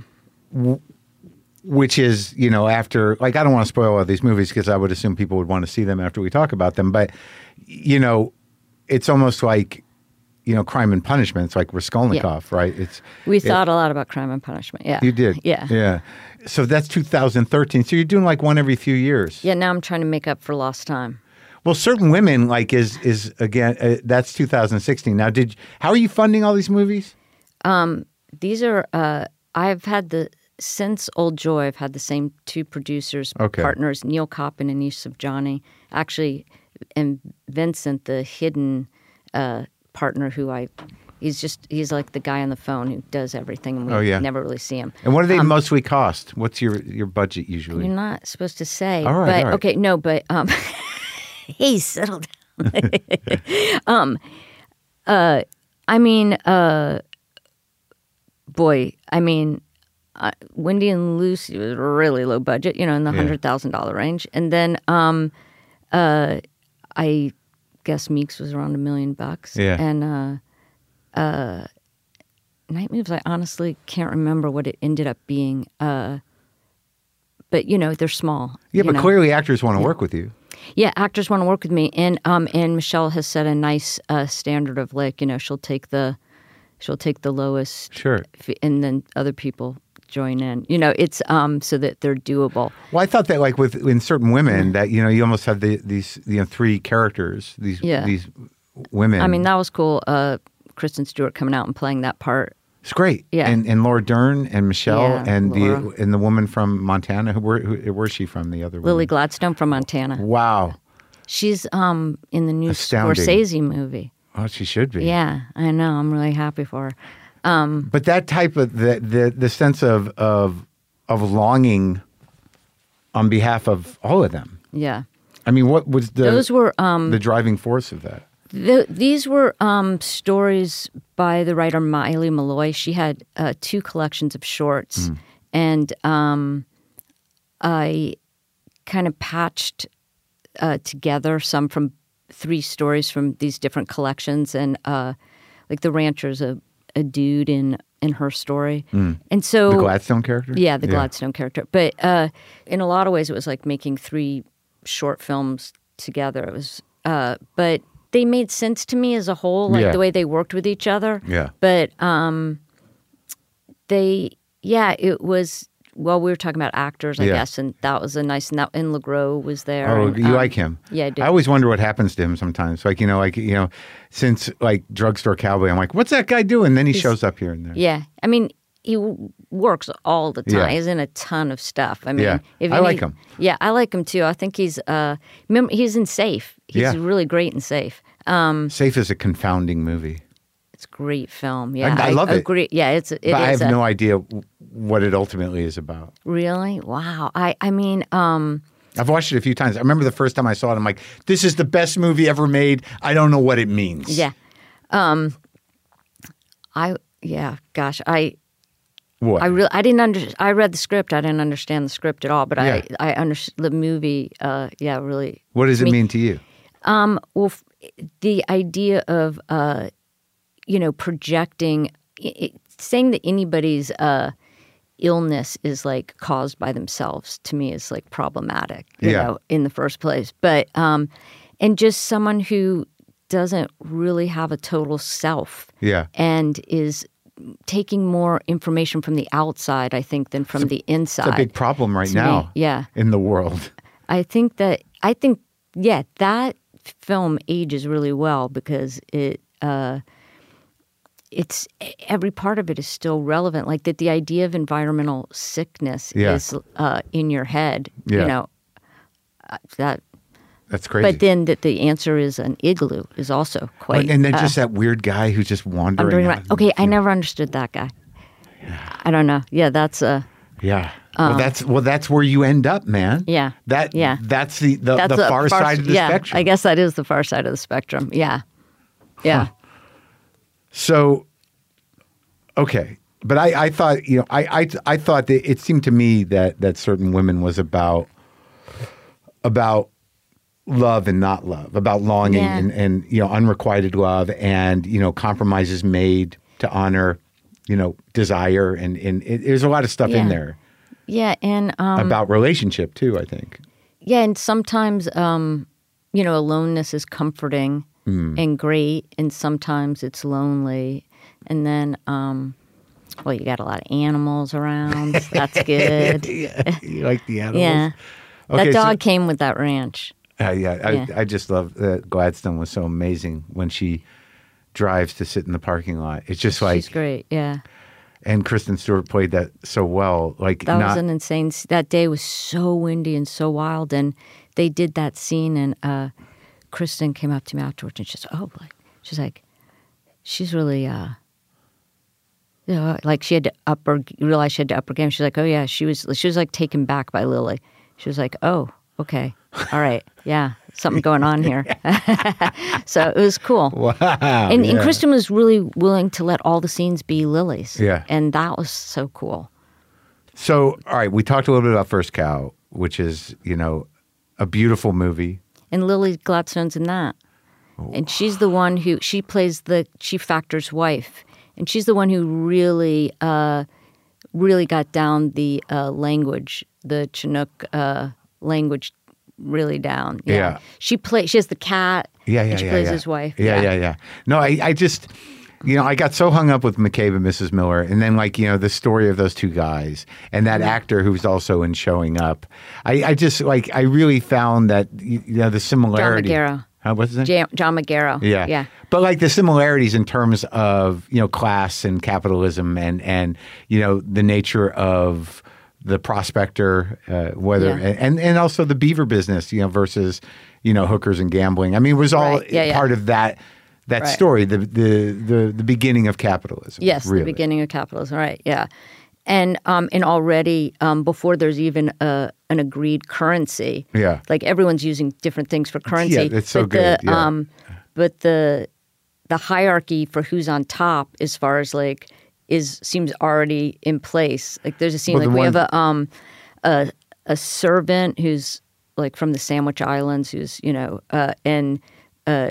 which is, you know, after, like, I don't want to spoil all these movies because I would assume people would want to see them after we talk about them. But, you know, it's almost like, you know, Crime and Punishment. It's like Raskolnikov, right? It's we it- thought a lot about Crime and Punishment. Yeah, You did? Yeah, Yeah. So that's two thousand thirteen. So you're doing like one every few years. yeah. Now I'm trying to make up for lost time. Well, Certain Women, like, is, is again, uh, that's two thousand sixteen. Now, did how are you funding all these movies? These are uh, I've had the since Old Joy. I've had the same two producers, Okay. partners, Neil Coppin and Yusuf Johnny. Actually, and Vincent, the hidden uh, partner, who I he's just he's like the guy on the phone who does everything, and we Oh, yeah. never really see him. And what do they mostly cost? What's your, your budget usually? You're not supposed to say, All right, but all right. okay, no, but um, hey, settle down. um, uh, I mean, uh, boy, I mean. Uh, Wendy and Lucy was really low budget, you know, in the Yeah. hundred thousand dollar range, and then um, uh, I guess Meeks was around a million bucks. Yeah. And uh, uh, Night Moves, I honestly can't remember what it ended up being. Uh, but you know, they're small. Yeah, you but know. clearly actors want to work with you. Yeah, actors want to work with me, and um, and Michelle has set a nice uh, standard of, like, you know, she'll take the, she'll take the lowest, Sure. f- and then other people join in. You know, it's um so that they're doable. Well, I thought that, like, with in Certain Women, that, you know, you almost have the, these, you know, three characters, these Yeah. these women. I mean, that was cool. Uh, Kristen Stewart coming out and playing that part. it's great. Yeah. And and Laura Dern and Michelle Yeah, and Laura. the and the woman from Montana. Who where who, where's she from? The other Lily woman? Gladstone from Montana. Wow. She's um in the new Astounding. Scorsese movie. Oh, she should be. Yeah, I know. I'm really happy for her. But that type of the the, the sense of of of longing on behalf of all of them. Yeah, I mean, what was the those were um the driving force of that? The, these were um, stories by the writer Miley Malloy. She had uh, two collections of shorts, and um, I kind of patched uh, together some from three stories from these different collections. And uh, like the rancher's a, a dude in in her story, and so The Gladstone character? yeah, the Gladstone character. But uh, in a lot of ways, it was like making three short films together. It was, uh, but they made sense to me as a whole, like Yeah. the way they worked with each other. Yeah. But um, they, yeah, it was. Well, we were talking about actors, I Yeah. guess, and that was a nice. And, that, and LeGros was there. Oh, and, you um, like him? Yeah, I do. I always wonder what happens to him sometimes. Like, you know, like, you know, since like Drugstore Cowboy, I'm like, what's that guy doing? Then he shows up here and there. Yeah, I mean, he w- works all the time. Yeah. He's in a ton of stuff. I mean, Yeah. if I you like need- him. Yeah, I like him too. I think he's uh, remember he's in Safe. He's Yeah. really great in Safe. Um, Safe is a confounding movie. it's a great film. Yeah, I love it. Agree. Yeah, it's it But I is have a- no idea what it ultimately is about. really wow. I I mean, um, I've watched it a few times. I remember the first time I saw it, I'm like, this is the best movie ever made. I don't know what it means. yeah, um, I yeah. Gosh, I What? I really I didn't under I read the script. I didn't understand the script at all. But Yeah. I I understood the movie. Uh, yeah, really. what does it me- mean to you? Um, well, f- the idea of, uh, you know, projecting, it, saying that anybody's uh, illness is like caused by themselves to me is like problematic, you Yeah. know, in the first place. But, um, and just someone who doesn't really have a total self Yeah. and is taking more information from the outside, I think, than from the inside. It's a big problem right to now me. Yeah. in the world. I think that, I think, yeah, that film ages really well because it, uh, it's, every part of it is still relevant. Like that the idea of environmental sickness Yeah. is uh, in your head, Yeah. you know, uh, that, That's crazy. but then that the answer is an igloo is also quite. and then uh, just that weird guy who's just wandering. wandering out around. of the Okay, I field. never understood that guy. I don't know. Yeah, that's a. Yeah. well, that's well. That's where you end up, man. Um, Yeah. That. Yeah. That's the the, That's the a far, side of the yeah, spectrum. I guess that is the far side of the spectrum. Yeah. Yeah. Huh. So. Okay, but I, I thought you know I, I I thought that it seemed to me that that Certain Women was about about love and not love, about longing Yeah. and, and you know unrequited love and you know compromises made to honor you know desire and and it, there's a lot of stuff in Yeah. there Yeah. And um, about relationship too. I think. yeah, and sometimes um, you know, aloneness is comforting Mm. and great, and sometimes it's lonely. And then, um, well, you got a lot of animals around. That's good. Yeah, you like the animals. Yeah. Okay, That so- dog came with that ranch. Uh, yeah, I, Yeah. I just love that Gladstone was so amazing when she drives to sit in the parking lot. It's just like, She's great. Yeah. and Kristen Stewart played that so well. Like, That not, was an insane. That day was so windy and so wild, and they did that scene. And uh, Kristen came up to me afterwards, and she's oh, like she's like, she's really, uh, you know, like she had to up her realize she had to up her game. She's like, oh yeah, she was she was like taken back by Lily. She was like, oh, okay, all right, yeah, something going on here. So it was cool. wow. And, yeah. and Kristen was really willing to let all the scenes be Lily's. Yeah. And that was so cool. So, all right, we talked a little bit about First Cow, which is, you know, a beautiful movie. And Lily Gladstone's in that. And she's the one who, she plays the chief factor's wife. And she's the one who really, uh, really got down the uh, language, the Chinook uh, language really down. Yeah. She plays, she has the cat. Yeah, yeah, and she yeah. plays yeah. his wife. Yeah, yeah, yeah. No, I, I just, you know, I got so hung up with McCabe and Missus Miller, and then like, you know, the story of those two guys and that actor who's also in Showing Up. I, I just like, I really found that, you know, the similarity. Magaro. Huh, what's his name? Jam, John Magaro. Yeah. Yeah. But like the similarities in terms of, you know, class and capitalism and, and you know, the nature of the prospector, uh, whether, Yeah. and, and also the beaver business, you know, versus, you know, hookers and gambling. I mean, it was all Right. Yeah, yeah. part of that, that Right. story, the, the, the, the beginning of capitalism. Yes, really. the beginning of capitalism, right? Yeah, and um, and already um, before there's even a, an agreed currency, Yeah. like everyone's using different things for currency. Yeah, it's so but good, The, yeah. um, but the the hierarchy for who's on top, as far as like, is seems already in place. Like there's a scene Well, like the we one- have a um a a servant who's like from the Sandwich Islands, who's you know uh, and uh,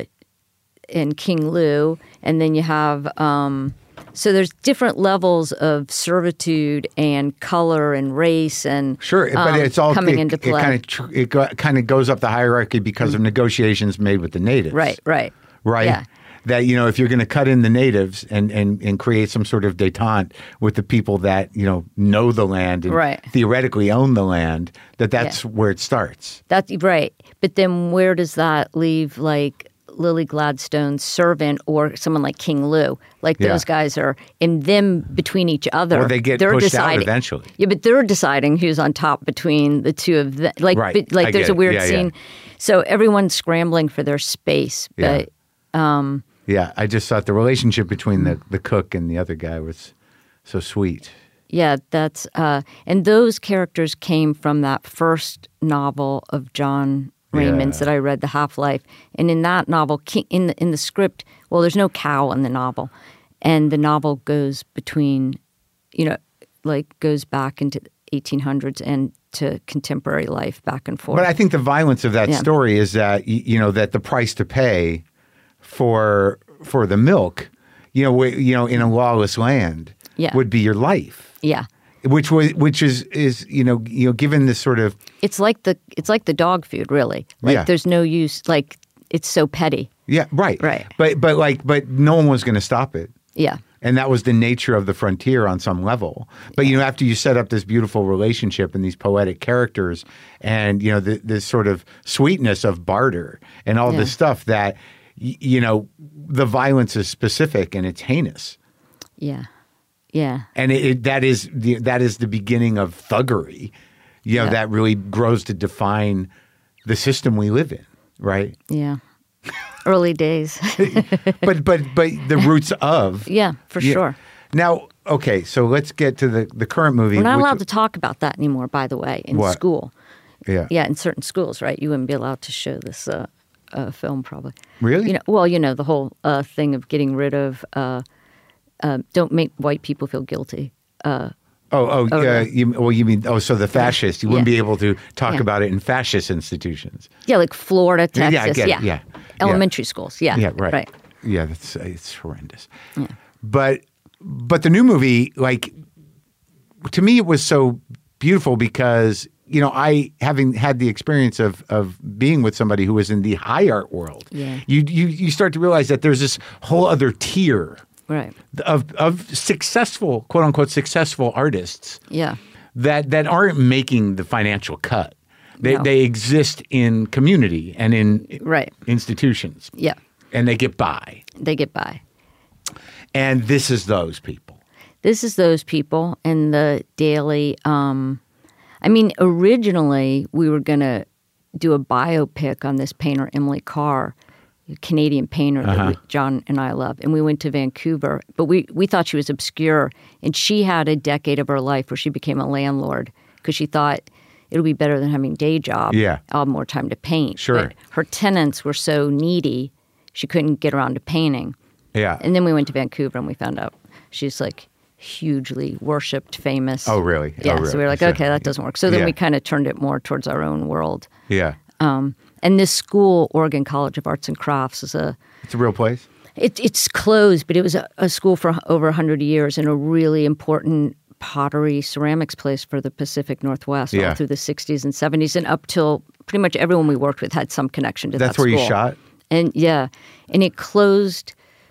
and King Lou, and then you have um, so there's different levels of servitude and color and race and Sure, but um, it's all coming it, into play. It kind of tr- it go, kind of goes up the hierarchy because of negotiations made with the natives. right, right, Right. Yeah. That, you know, if you're going to cut in the natives and, and, and create some sort of détente with the people that, you know, know the land and Right. theoretically own the land, that that's where it starts. That's right. But then where does that leave like Lily Gladstone's servant or someone like King Lou? Like Yeah. those guys are in them between each other. Or they get they're pushed out deciding, eventually. Yeah, but they're deciding who's on top between the two of them. Like, Right. but, like I there's get a it. weird Yeah, yeah. scene. So everyone's scrambling for their space. Yeah. But Yeah, I just thought the relationship between the, the cook and the other guy was so sweet. yeah, that's uh, and those characters came from that first novel of John Raymond's Yeah. that I read, The Half-Life. And in that novel, King, in the in the script, well, there's no cow in the novel, and the novel goes between, you know, like goes back into eighteen hundreds and to contemporary life back and forth. But I think the violence of that Yeah. story is that y- you know that the price to pay for for the milk, you know, w- you know, in a lawless land, Yeah. would be your life, yeah. which was which is is you know you know given this sort of It's like the it's like the dog food, really. Like Yeah. there's no use. Like it's so petty. yeah right Right. but but like but no one was going to stop it. Yeah, And that was the nature of the frontier on some level. But, you know, after you set up this beautiful relationship and these poetic characters and, you know, the, this sort of sweetness of barter and all Yeah. this stuff that, y- you know, the violence is specific and it's heinous. yeah, yeah, And it, it, that is the, that is the beginning of thuggery, you know, Yeah. that really grows to define the system we live in, right? yeah. Early days. but but but the roots of Yeah, for Yeah. sure. Now, okay, so let's get to the, the current movie. We're not which- allowed to talk about that anymore, by the way, in What? school. Yeah. Yeah, in certain schools, right? You wouldn't be allowed to show this uh, uh, film, probably. Really? You know, well, you know, the whole uh, thing of getting rid of uh, uh, don't make white people feel guilty. Uh, Oh, oh, Oh, uh, yeah. you, well, you mean, oh, so the fascists, you wouldn't Yeah. be able to talk Yeah. about it in fascist institutions. yeah, like Florida, Yeah, Texas. I get it, yeah. Elementary schools. Yeah. Yeah, right. Right. Yeah, that's, uh, it's horrendous. Yeah. But, but the new movie, like, to me, it was so beautiful because, you know, I, having had the experience of, of being with somebody who was in the high art world, Yeah. you, you, you start to realize that there's this whole other tier Right. of, of successful, quote unquote, successful artists Yeah. that that aren't making the financial cut. They No. they exist in community and in Right. institutions. Yeah. And they get by. They get by. And this is those people. This is those people and the daily. Um, I mean, originally we were going to do a biopic on this painter, Emily Carr, a Canadian painter that we, John and I love. And we went to Vancouver, but we, we thought she was obscure. And she had a decade of her life where she became a landlord because she thought it'll be better than having a day job. Yeah. I'll have more time to paint. Sure. But her tenants were so needy, she couldn't get around to painting. Yeah. And then we went to Vancouver and we found out she's like hugely worshipped, famous. Oh, really? Yeah. Oh, really? So we were like, So- okay, that doesn't work. So then Yeah. we kind of turned it more towards our own world. yeah. Um, and this school, Oregon College of Arts and Crafts, is a It's a real place. it, it's closed, but it was a, a school for over one hundred years and a really important pottery ceramics place for the Pacific Northwest Yeah. all through the sixties and seventies and up till pretty much everyone we worked with had some connection to That's that where school. you shot? And yeah, and it closed.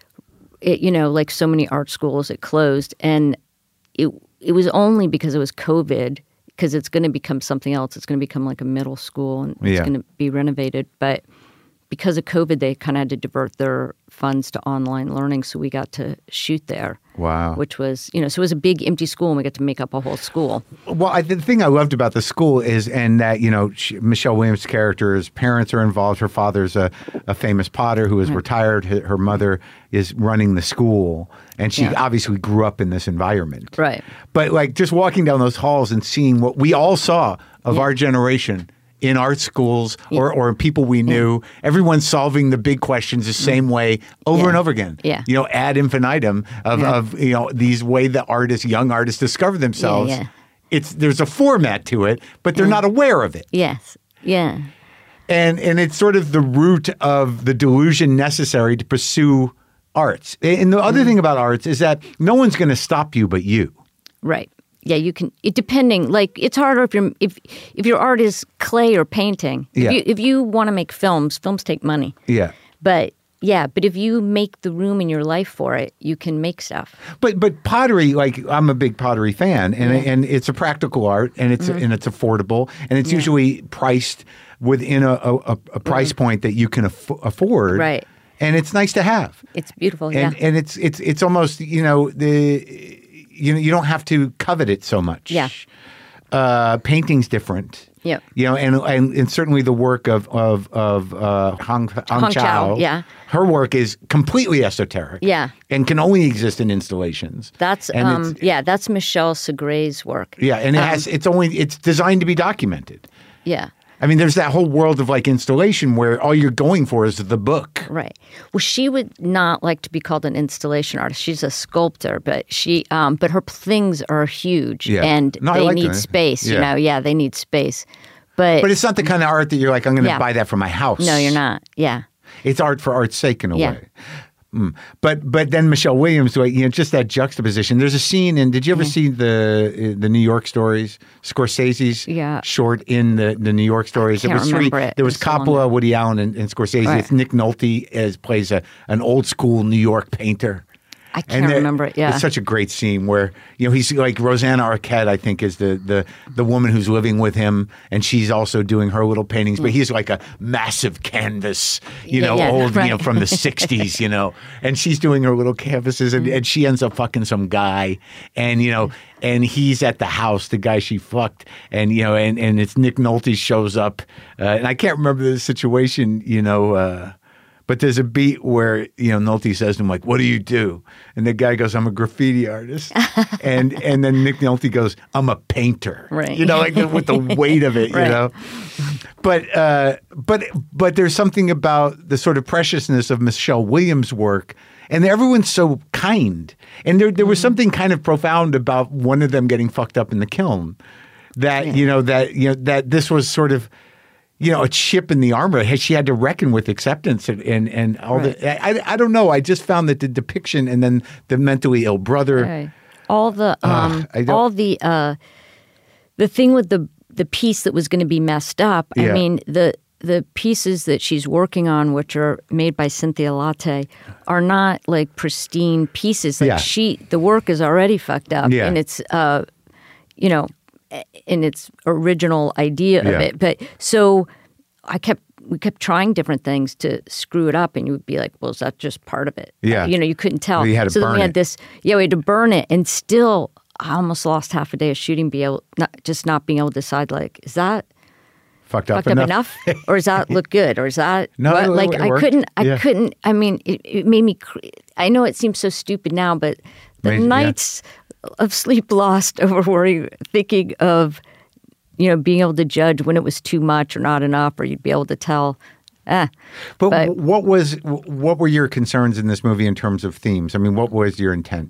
It, you know, like so many art schools, it closed, and it it was only because it was COVID. Because it's going to become something else. It's going to become like a middle school, and it's Yeah. going to be renovated. But because of COVID, they kind of had to divert their funds to online learning, so we got to shoot there. Wow. Which was, you know, so it was a big empty school, and we got to make up a whole school. Well, I, the thing I loved about the school is, and that, you know, she, Michelle Williams' character's parents are involved. Her father's a, a famous potter who is retired. Her, her mother is running the school. And she Yeah. obviously grew up in this environment. Right. But like just walking down those halls and seeing what we all saw of Yeah. our generation in art schools or, or people we knew, everyone solving the big questions the same way over Yeah. and over again. Yeah. You know, ad infinitum of, Yeah. of, you know, these way that artists, young artists discover themselves. yeah. It's there's a format to it, but they're not aware of it. Yes. Yeah. And and it's sort of the root of the delusion necessary to pursue arts. And the other thing about arts is that no one's going to stop you but you. Right. Yeah, you can. It depending. Like it's harder if you're if if your art is clay or painting. Yeah. If you, if you want to make films, films take money. Yeah. But yeah, but if you make the room in your life for it, you can make stuff. But but pottery, like I'm a big pottery fan, and Yeah. and it's a practical art, and it's and it's affordable, and it's usually priced within a a, a price point that you can aff- afford. Right. And it's nice to have. It's beautiful. And yeah. and it's it's it's almost, you know, the you know you don't have to covet it so much. Yeah. Uh, painting's different. Yep. You know, and and, and certainly the work of of of uh, Hong, Hong, Hong Chow, Chow, yeah. her work is completely esoteric. Yeah. And can only exist in installations. That's And um it's- yeah, that's Michelle Segre's work. Yeah, and it Um, has it's only it's designed to be documented. Yeah. I mean, there's that whole world of like installation where all you're going for is the book. Right. Well, she would not like to be called an installation artist. She's a sculptor, but she, um, but her things are huge, Yeah. and No, I they like need that. space. Yeah. You know, yeah, they need space. But But it's not the kind of art that you're like, I'm going to Yeah. buy that for my house. no, you're not. Yeah. It's art for art's sake in a Yeah. way. Mm. But but then Michelle Williams, like, you know, just that juxtaposition. There's a scene in. Did you ever see the the New York Stories? Scorsese's Yeah. short in the, the New York Stories. can't There was remember three. it. There was It's so long Coppola, ago. Woody Allen, and, and Scorsese. Right. It's Nick Nolte as plays a an old school New York painter. I can't the- remember it. Yeah. It's such a great scene where, you know, he's like Rosanna Arquette, I think, is the the the woman who's living with him, and she's also doing her little paintings. But he's like a massive canvas, you Yeah, know, yeah, old, you right. know, from the sixties, you know, and she's doing her little canvases, and, and she ends up fucking some guy, and you know, and he's at the house, the guy she fucked, and you know, and and it's Nick Nolte shows up, uh, and I can't remember the situation, you know. Uh, But there's a beat where, you know, Nolte says to him, like, what do you do? And the guy goes, I'm a graffiti artist. and and then Nick Nolte goes, I'm a painter. Right. You know, like with the weight of it, Right. you know. But uh, but but there's something about the sort of preciousness of Michelle Williams' work. And everyone's so kind. And there there was something kind of profound about one of them getting fucked up in the kiln. That, you know, that you know, that this was sort of, you know, a chip in the armor. She had to reckon with acceptance and and, and all Right. the. I, I don't know. I just found that the depiction and then the mentally ill brother. Right. All the um, I don't- all the uh, the thing with the the piece that was going to be messed up. Yeah. I mean the the pieces that she's working on, which are made by Cynthia Latte, are not like pristine pieces. Like Yeah. she, the work is already fucked up, Yeah. and it's uh, you know, in its original idea of Yeah. it. But so I kept. We kept trying different things to screw it up, and you would be like, "Well, is that just part of it?" Yeah. you know, you couldn't tell. Well, you had to so then burn we had it. this. Yeah, we had to burn it, and still, I almost lost half a day of shooting. Be able, not just not being able to decide, like, is that Fucked up fucked up enough. enough, or does that look good, or is that No, what? it- like it I worked. couldn't, I Yeah. couldn't. I mean, it, it made me. Cr- I know it seems so stupid now, but the Made- yeah. nights of sleep lost over worrying, thinking of, you know, being able to judge when it was too much or not enough, or you'd be able to tell. Eh. But, But- what was what were your concerns in this movie in terms of themes? I mean, what was your intent?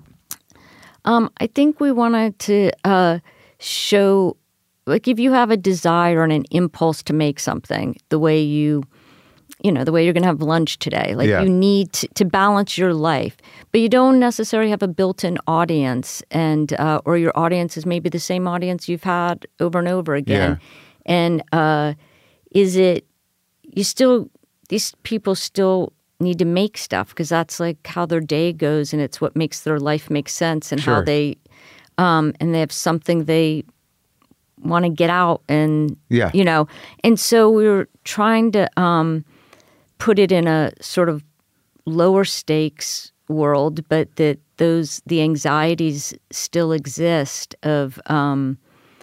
Um, I think we wanted to uh, show, like, if you have a desire and an impulse to make something, the way you, you know, the way you're going to have lunch today, like Yeah. you need to, to balance your life, but you don't necessarily have a built-in audience, and uh, or your audience is maybe the same audience you've had over and over again, and uh, is it you still these people still need to make stuff because that's like how their day goes, and it's what makes their life make sense, and Sure. how they um, and they have something they want to get out, and Yeah. you know, and so we were trying to um, put it in a sort of lower stakes world, but that those the anxieties still exist of um,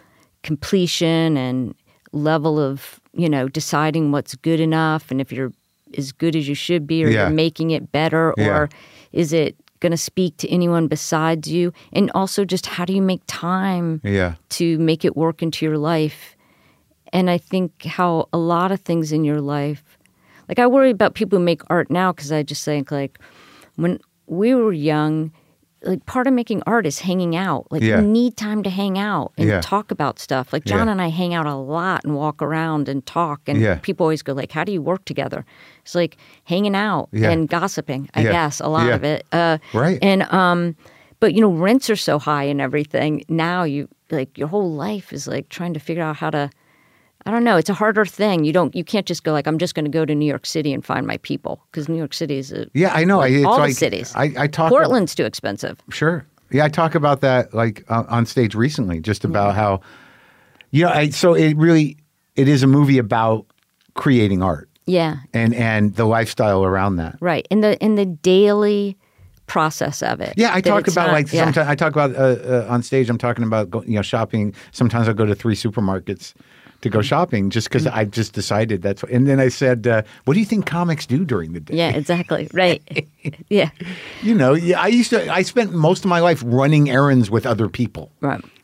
completion and level of, you know, deciding what's good enough, and if you're as good as you should be, or Yeah. you're making it better, Yeah. or is it going to speak to anyone besides you? And also just how do you make time Yeah. to make it work into your life? And I think how a lot of things in your life, like I worry about people who make art now, because I just think like when we were young, like part of making art is hanging out. Like Yeah. you need time to hang out and Yeah. talk about stuff. Like John Yeah. and I hang out a lot and walk around and talk. And Yeah. people always go like, how do you work together? It's like hanging out Yeah. and gossiping, I Yeah. guess, a lot Yeah. of it. Uh, Right. And, um, but you know, rents are so high and everything. Now you, like your whole life is like trying to figure out how to, I don't know. It's a harder thing. You don't. You can't just go like, I'm just going to go to New York City and find my people, because New York City is a Yeah, I know. like, It's all like, the cities. I, I talk. Portland's too expensive. Sure. Yeah, I talk about that like uh, on stage recently, just about how, you know, I, so it really it is a movie about creating art Yeah, and and the lifestyle around that. right. In the in the daily process of it. Yeah, I That talk it's about not- like yeah. sometimes I talk about uh, uh, on stage. I'm talking about go, you know shopping. Sometimes I'll go to three supermarkets to go shopping just because Mm-hmm. I've just decided that's. What, and then I said, uh, "What do you think comics do during the day?" Yeah, exactly. Right. yeah. You know, yeah, I used to. I spent most of my life running errands with other people. Right.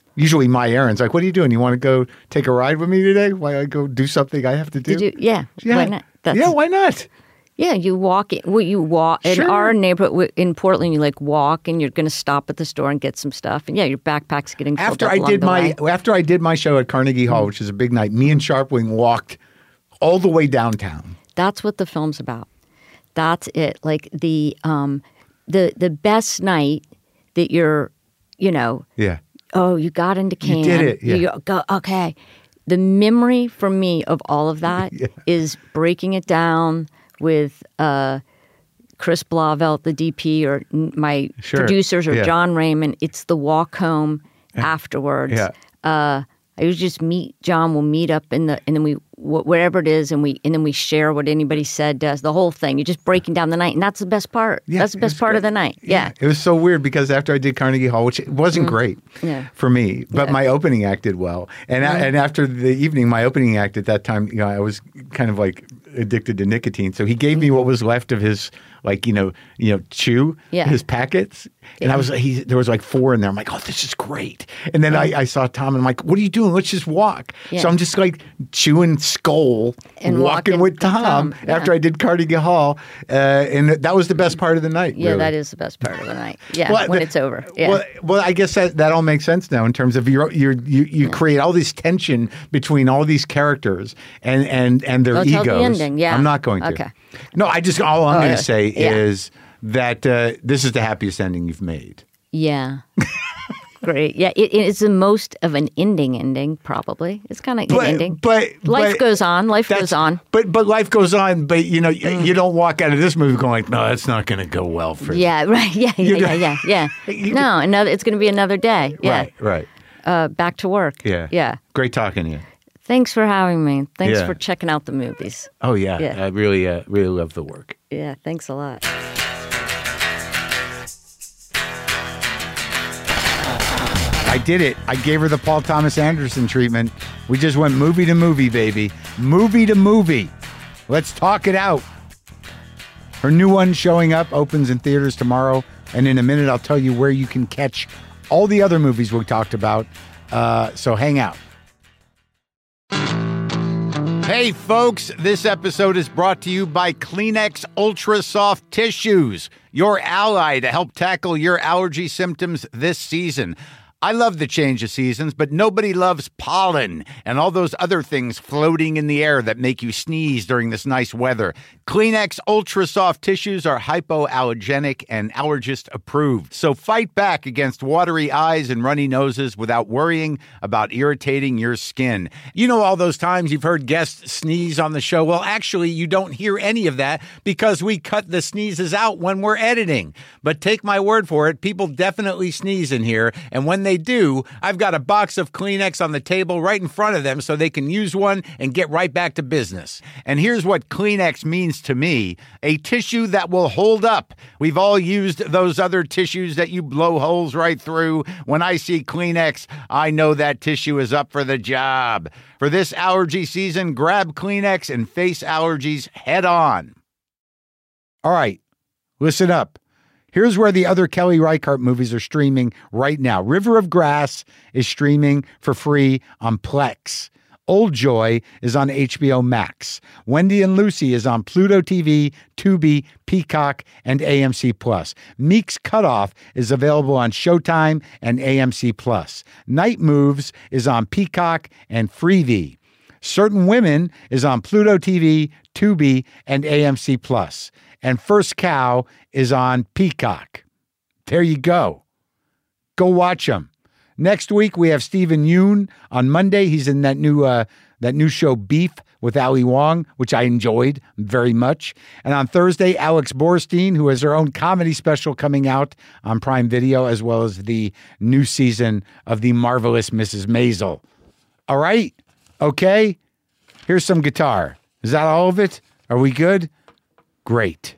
Usually my errands. Like, what are you doing? You want to go take a ride with me today? Why I go do something I have to do? Did you? Yeah. Yeah. Why not? That's, yeah, why not? Yeah, you walk in. Well, you walk in Sure. our neighborhood in Portland. You like walk, and you're going to stop at the store and get some stuff. And yeah, your backpack's getting filled After up I along did the my way. after I did my show at Carnegie Hall, which is a big night, me and Sharpwing walked all the way downtown. That's what the film's about. That's it. Like the um, the the best night that you're, you know. Yeah. Oh, you got into Cannes. You did it. Yeah. You go, okay. The memory for me of all of that Yeah. is breaking it down with uh, Chris Blauvelt, the D P, or n- my Sure. producers, or Yeah. John Raymond. It's the walk home afterwards. Yeah. Uh, I would just meet John. We'll meet up in the, and then we wh- wherever it is, and we and then we share what anybody said to us. The whole thing. You're just breaking down the night, and that's the best part. Yeah, that's the it best was part of great. the night. Yeah. It was so weird because after I did Carnegie Hall, which it wasn't great Yeah. for me, but Yeah. my opening act did well. And I, and after the evening, my opening act at that time, you know, I was kind of like addicted to nicotine. So he gave me what was left of his, like, you know, you know, chew, Yeah. his packets. And I was, he, there was like four in there. I'm like, oh, this is great. And then I, I saw Tom and I'm like, what are you doing? Let's just walk. Yeah. So I'm just like chewing skull, And walking, walking with with Tom, Tom, yeah. after I did Carnegie Hall. Uh, and that was the best part of the night. Yeah, really. that is the best part of the night. Yeah, Well, when the- it's over. Yeah. Well, well, I guess that, that all makes sense now in terms of your, your, you you create all this tension between all these characters and and and their Go egos. tell the ending, yeah. I'm not going to. Okay. No, I just all I'm Oh, going yeah. to say Yeah. is that uh, this is the happiest ending you've made. Yeah. Great. Yeah, it, it's the most of an ending ending, probably. It's kind of an But- ending. but- Life but goes on. Life That's- goes on. But but life goes on. But you know Mm. you don't walk out of this movie going like, no, that's not going to go well for you. Yeah, right. Yeah, yeah, You yeah, yeah, yeah. You- No, another. It's going to be another day. Yeah. Right. Right. Uh, back to work. Yeah. Yeah. Great talking to you. Thanks for having me. Thanks Yeah. for checking out the movies. Oh yeah. Yeah. I really uh, really love the work. Yeah. Thanks a lot. I did it. I gave her the Paul Thomas Anderson treatment. We just went movie to movie, baby. Movie to movie. Let's talk it out. Her new one showing up opens in theaters tomorrow. And in a minute, I'll tell you where you can catch all the other movies we talked about. Uh, so hang out. Hey, folks, this episode is brought to you by Kleenex Ultra Soft Tissues, your ally to help tackle your allergy symptoms this season. I love the change of seasons, but nobody loves pollen and all those other things floating in the air that make you sneeze during this nice weather. Kleenex Ultra Soft Tissues are hypoallergenic and allergist approved. So fight back against watery eyes and runny noses without worrying about irritating your skin. You know all those times you've heard guests sneeze on the show? Well, actually, you don't hear any of that because we cut the sneezes out when we're editing. But take my word for it, people definitely sneeze in here, and when they do, I've got a box of Kleenex on the table right in front of them so they can use one and get right back to business. And here's what Kleenex means to me: a tissue that will hold up. We've all used those other tissues that you blow holes right through. When I see Kleenex, I know that tissue is up for the job. For this allergy season, grab Kleenex and face allergies head on. All right, listen up. Here's where the other Kelly Reichardt movies are streaming right now. River of Grass is streaming for free on Plex. Old Joy is on H B O Max. Wendy and Lucy is on Pluto T V, Tubi, Peacock, and A M C Plus. Meek's Cutoff is available on Showtime and A M C Plus. Night Moves is on Peacock and Freevee. Certain Women is on Pluto T V, Tubi, and A M C Plus. And First Cow is on Peacock. There you go. Go watch them. Next week we have Stephen Yoon. On Monday he's in that new uh, that new show Beef with Ali Wong, which I enjoyed very much. And on Thursday, Alex Borstein, who has her own comedy special coming out on Prime Video, as well as the new season of The Marvelous Missus Maisel. All right? Okay? Here's some guitar. Is that all of it? Are we good? Great.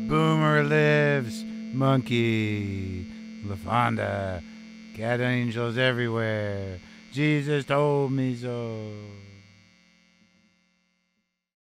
Boomer lives. Monkey. LaFonda. Cat angels everywhere. Jesus told me so.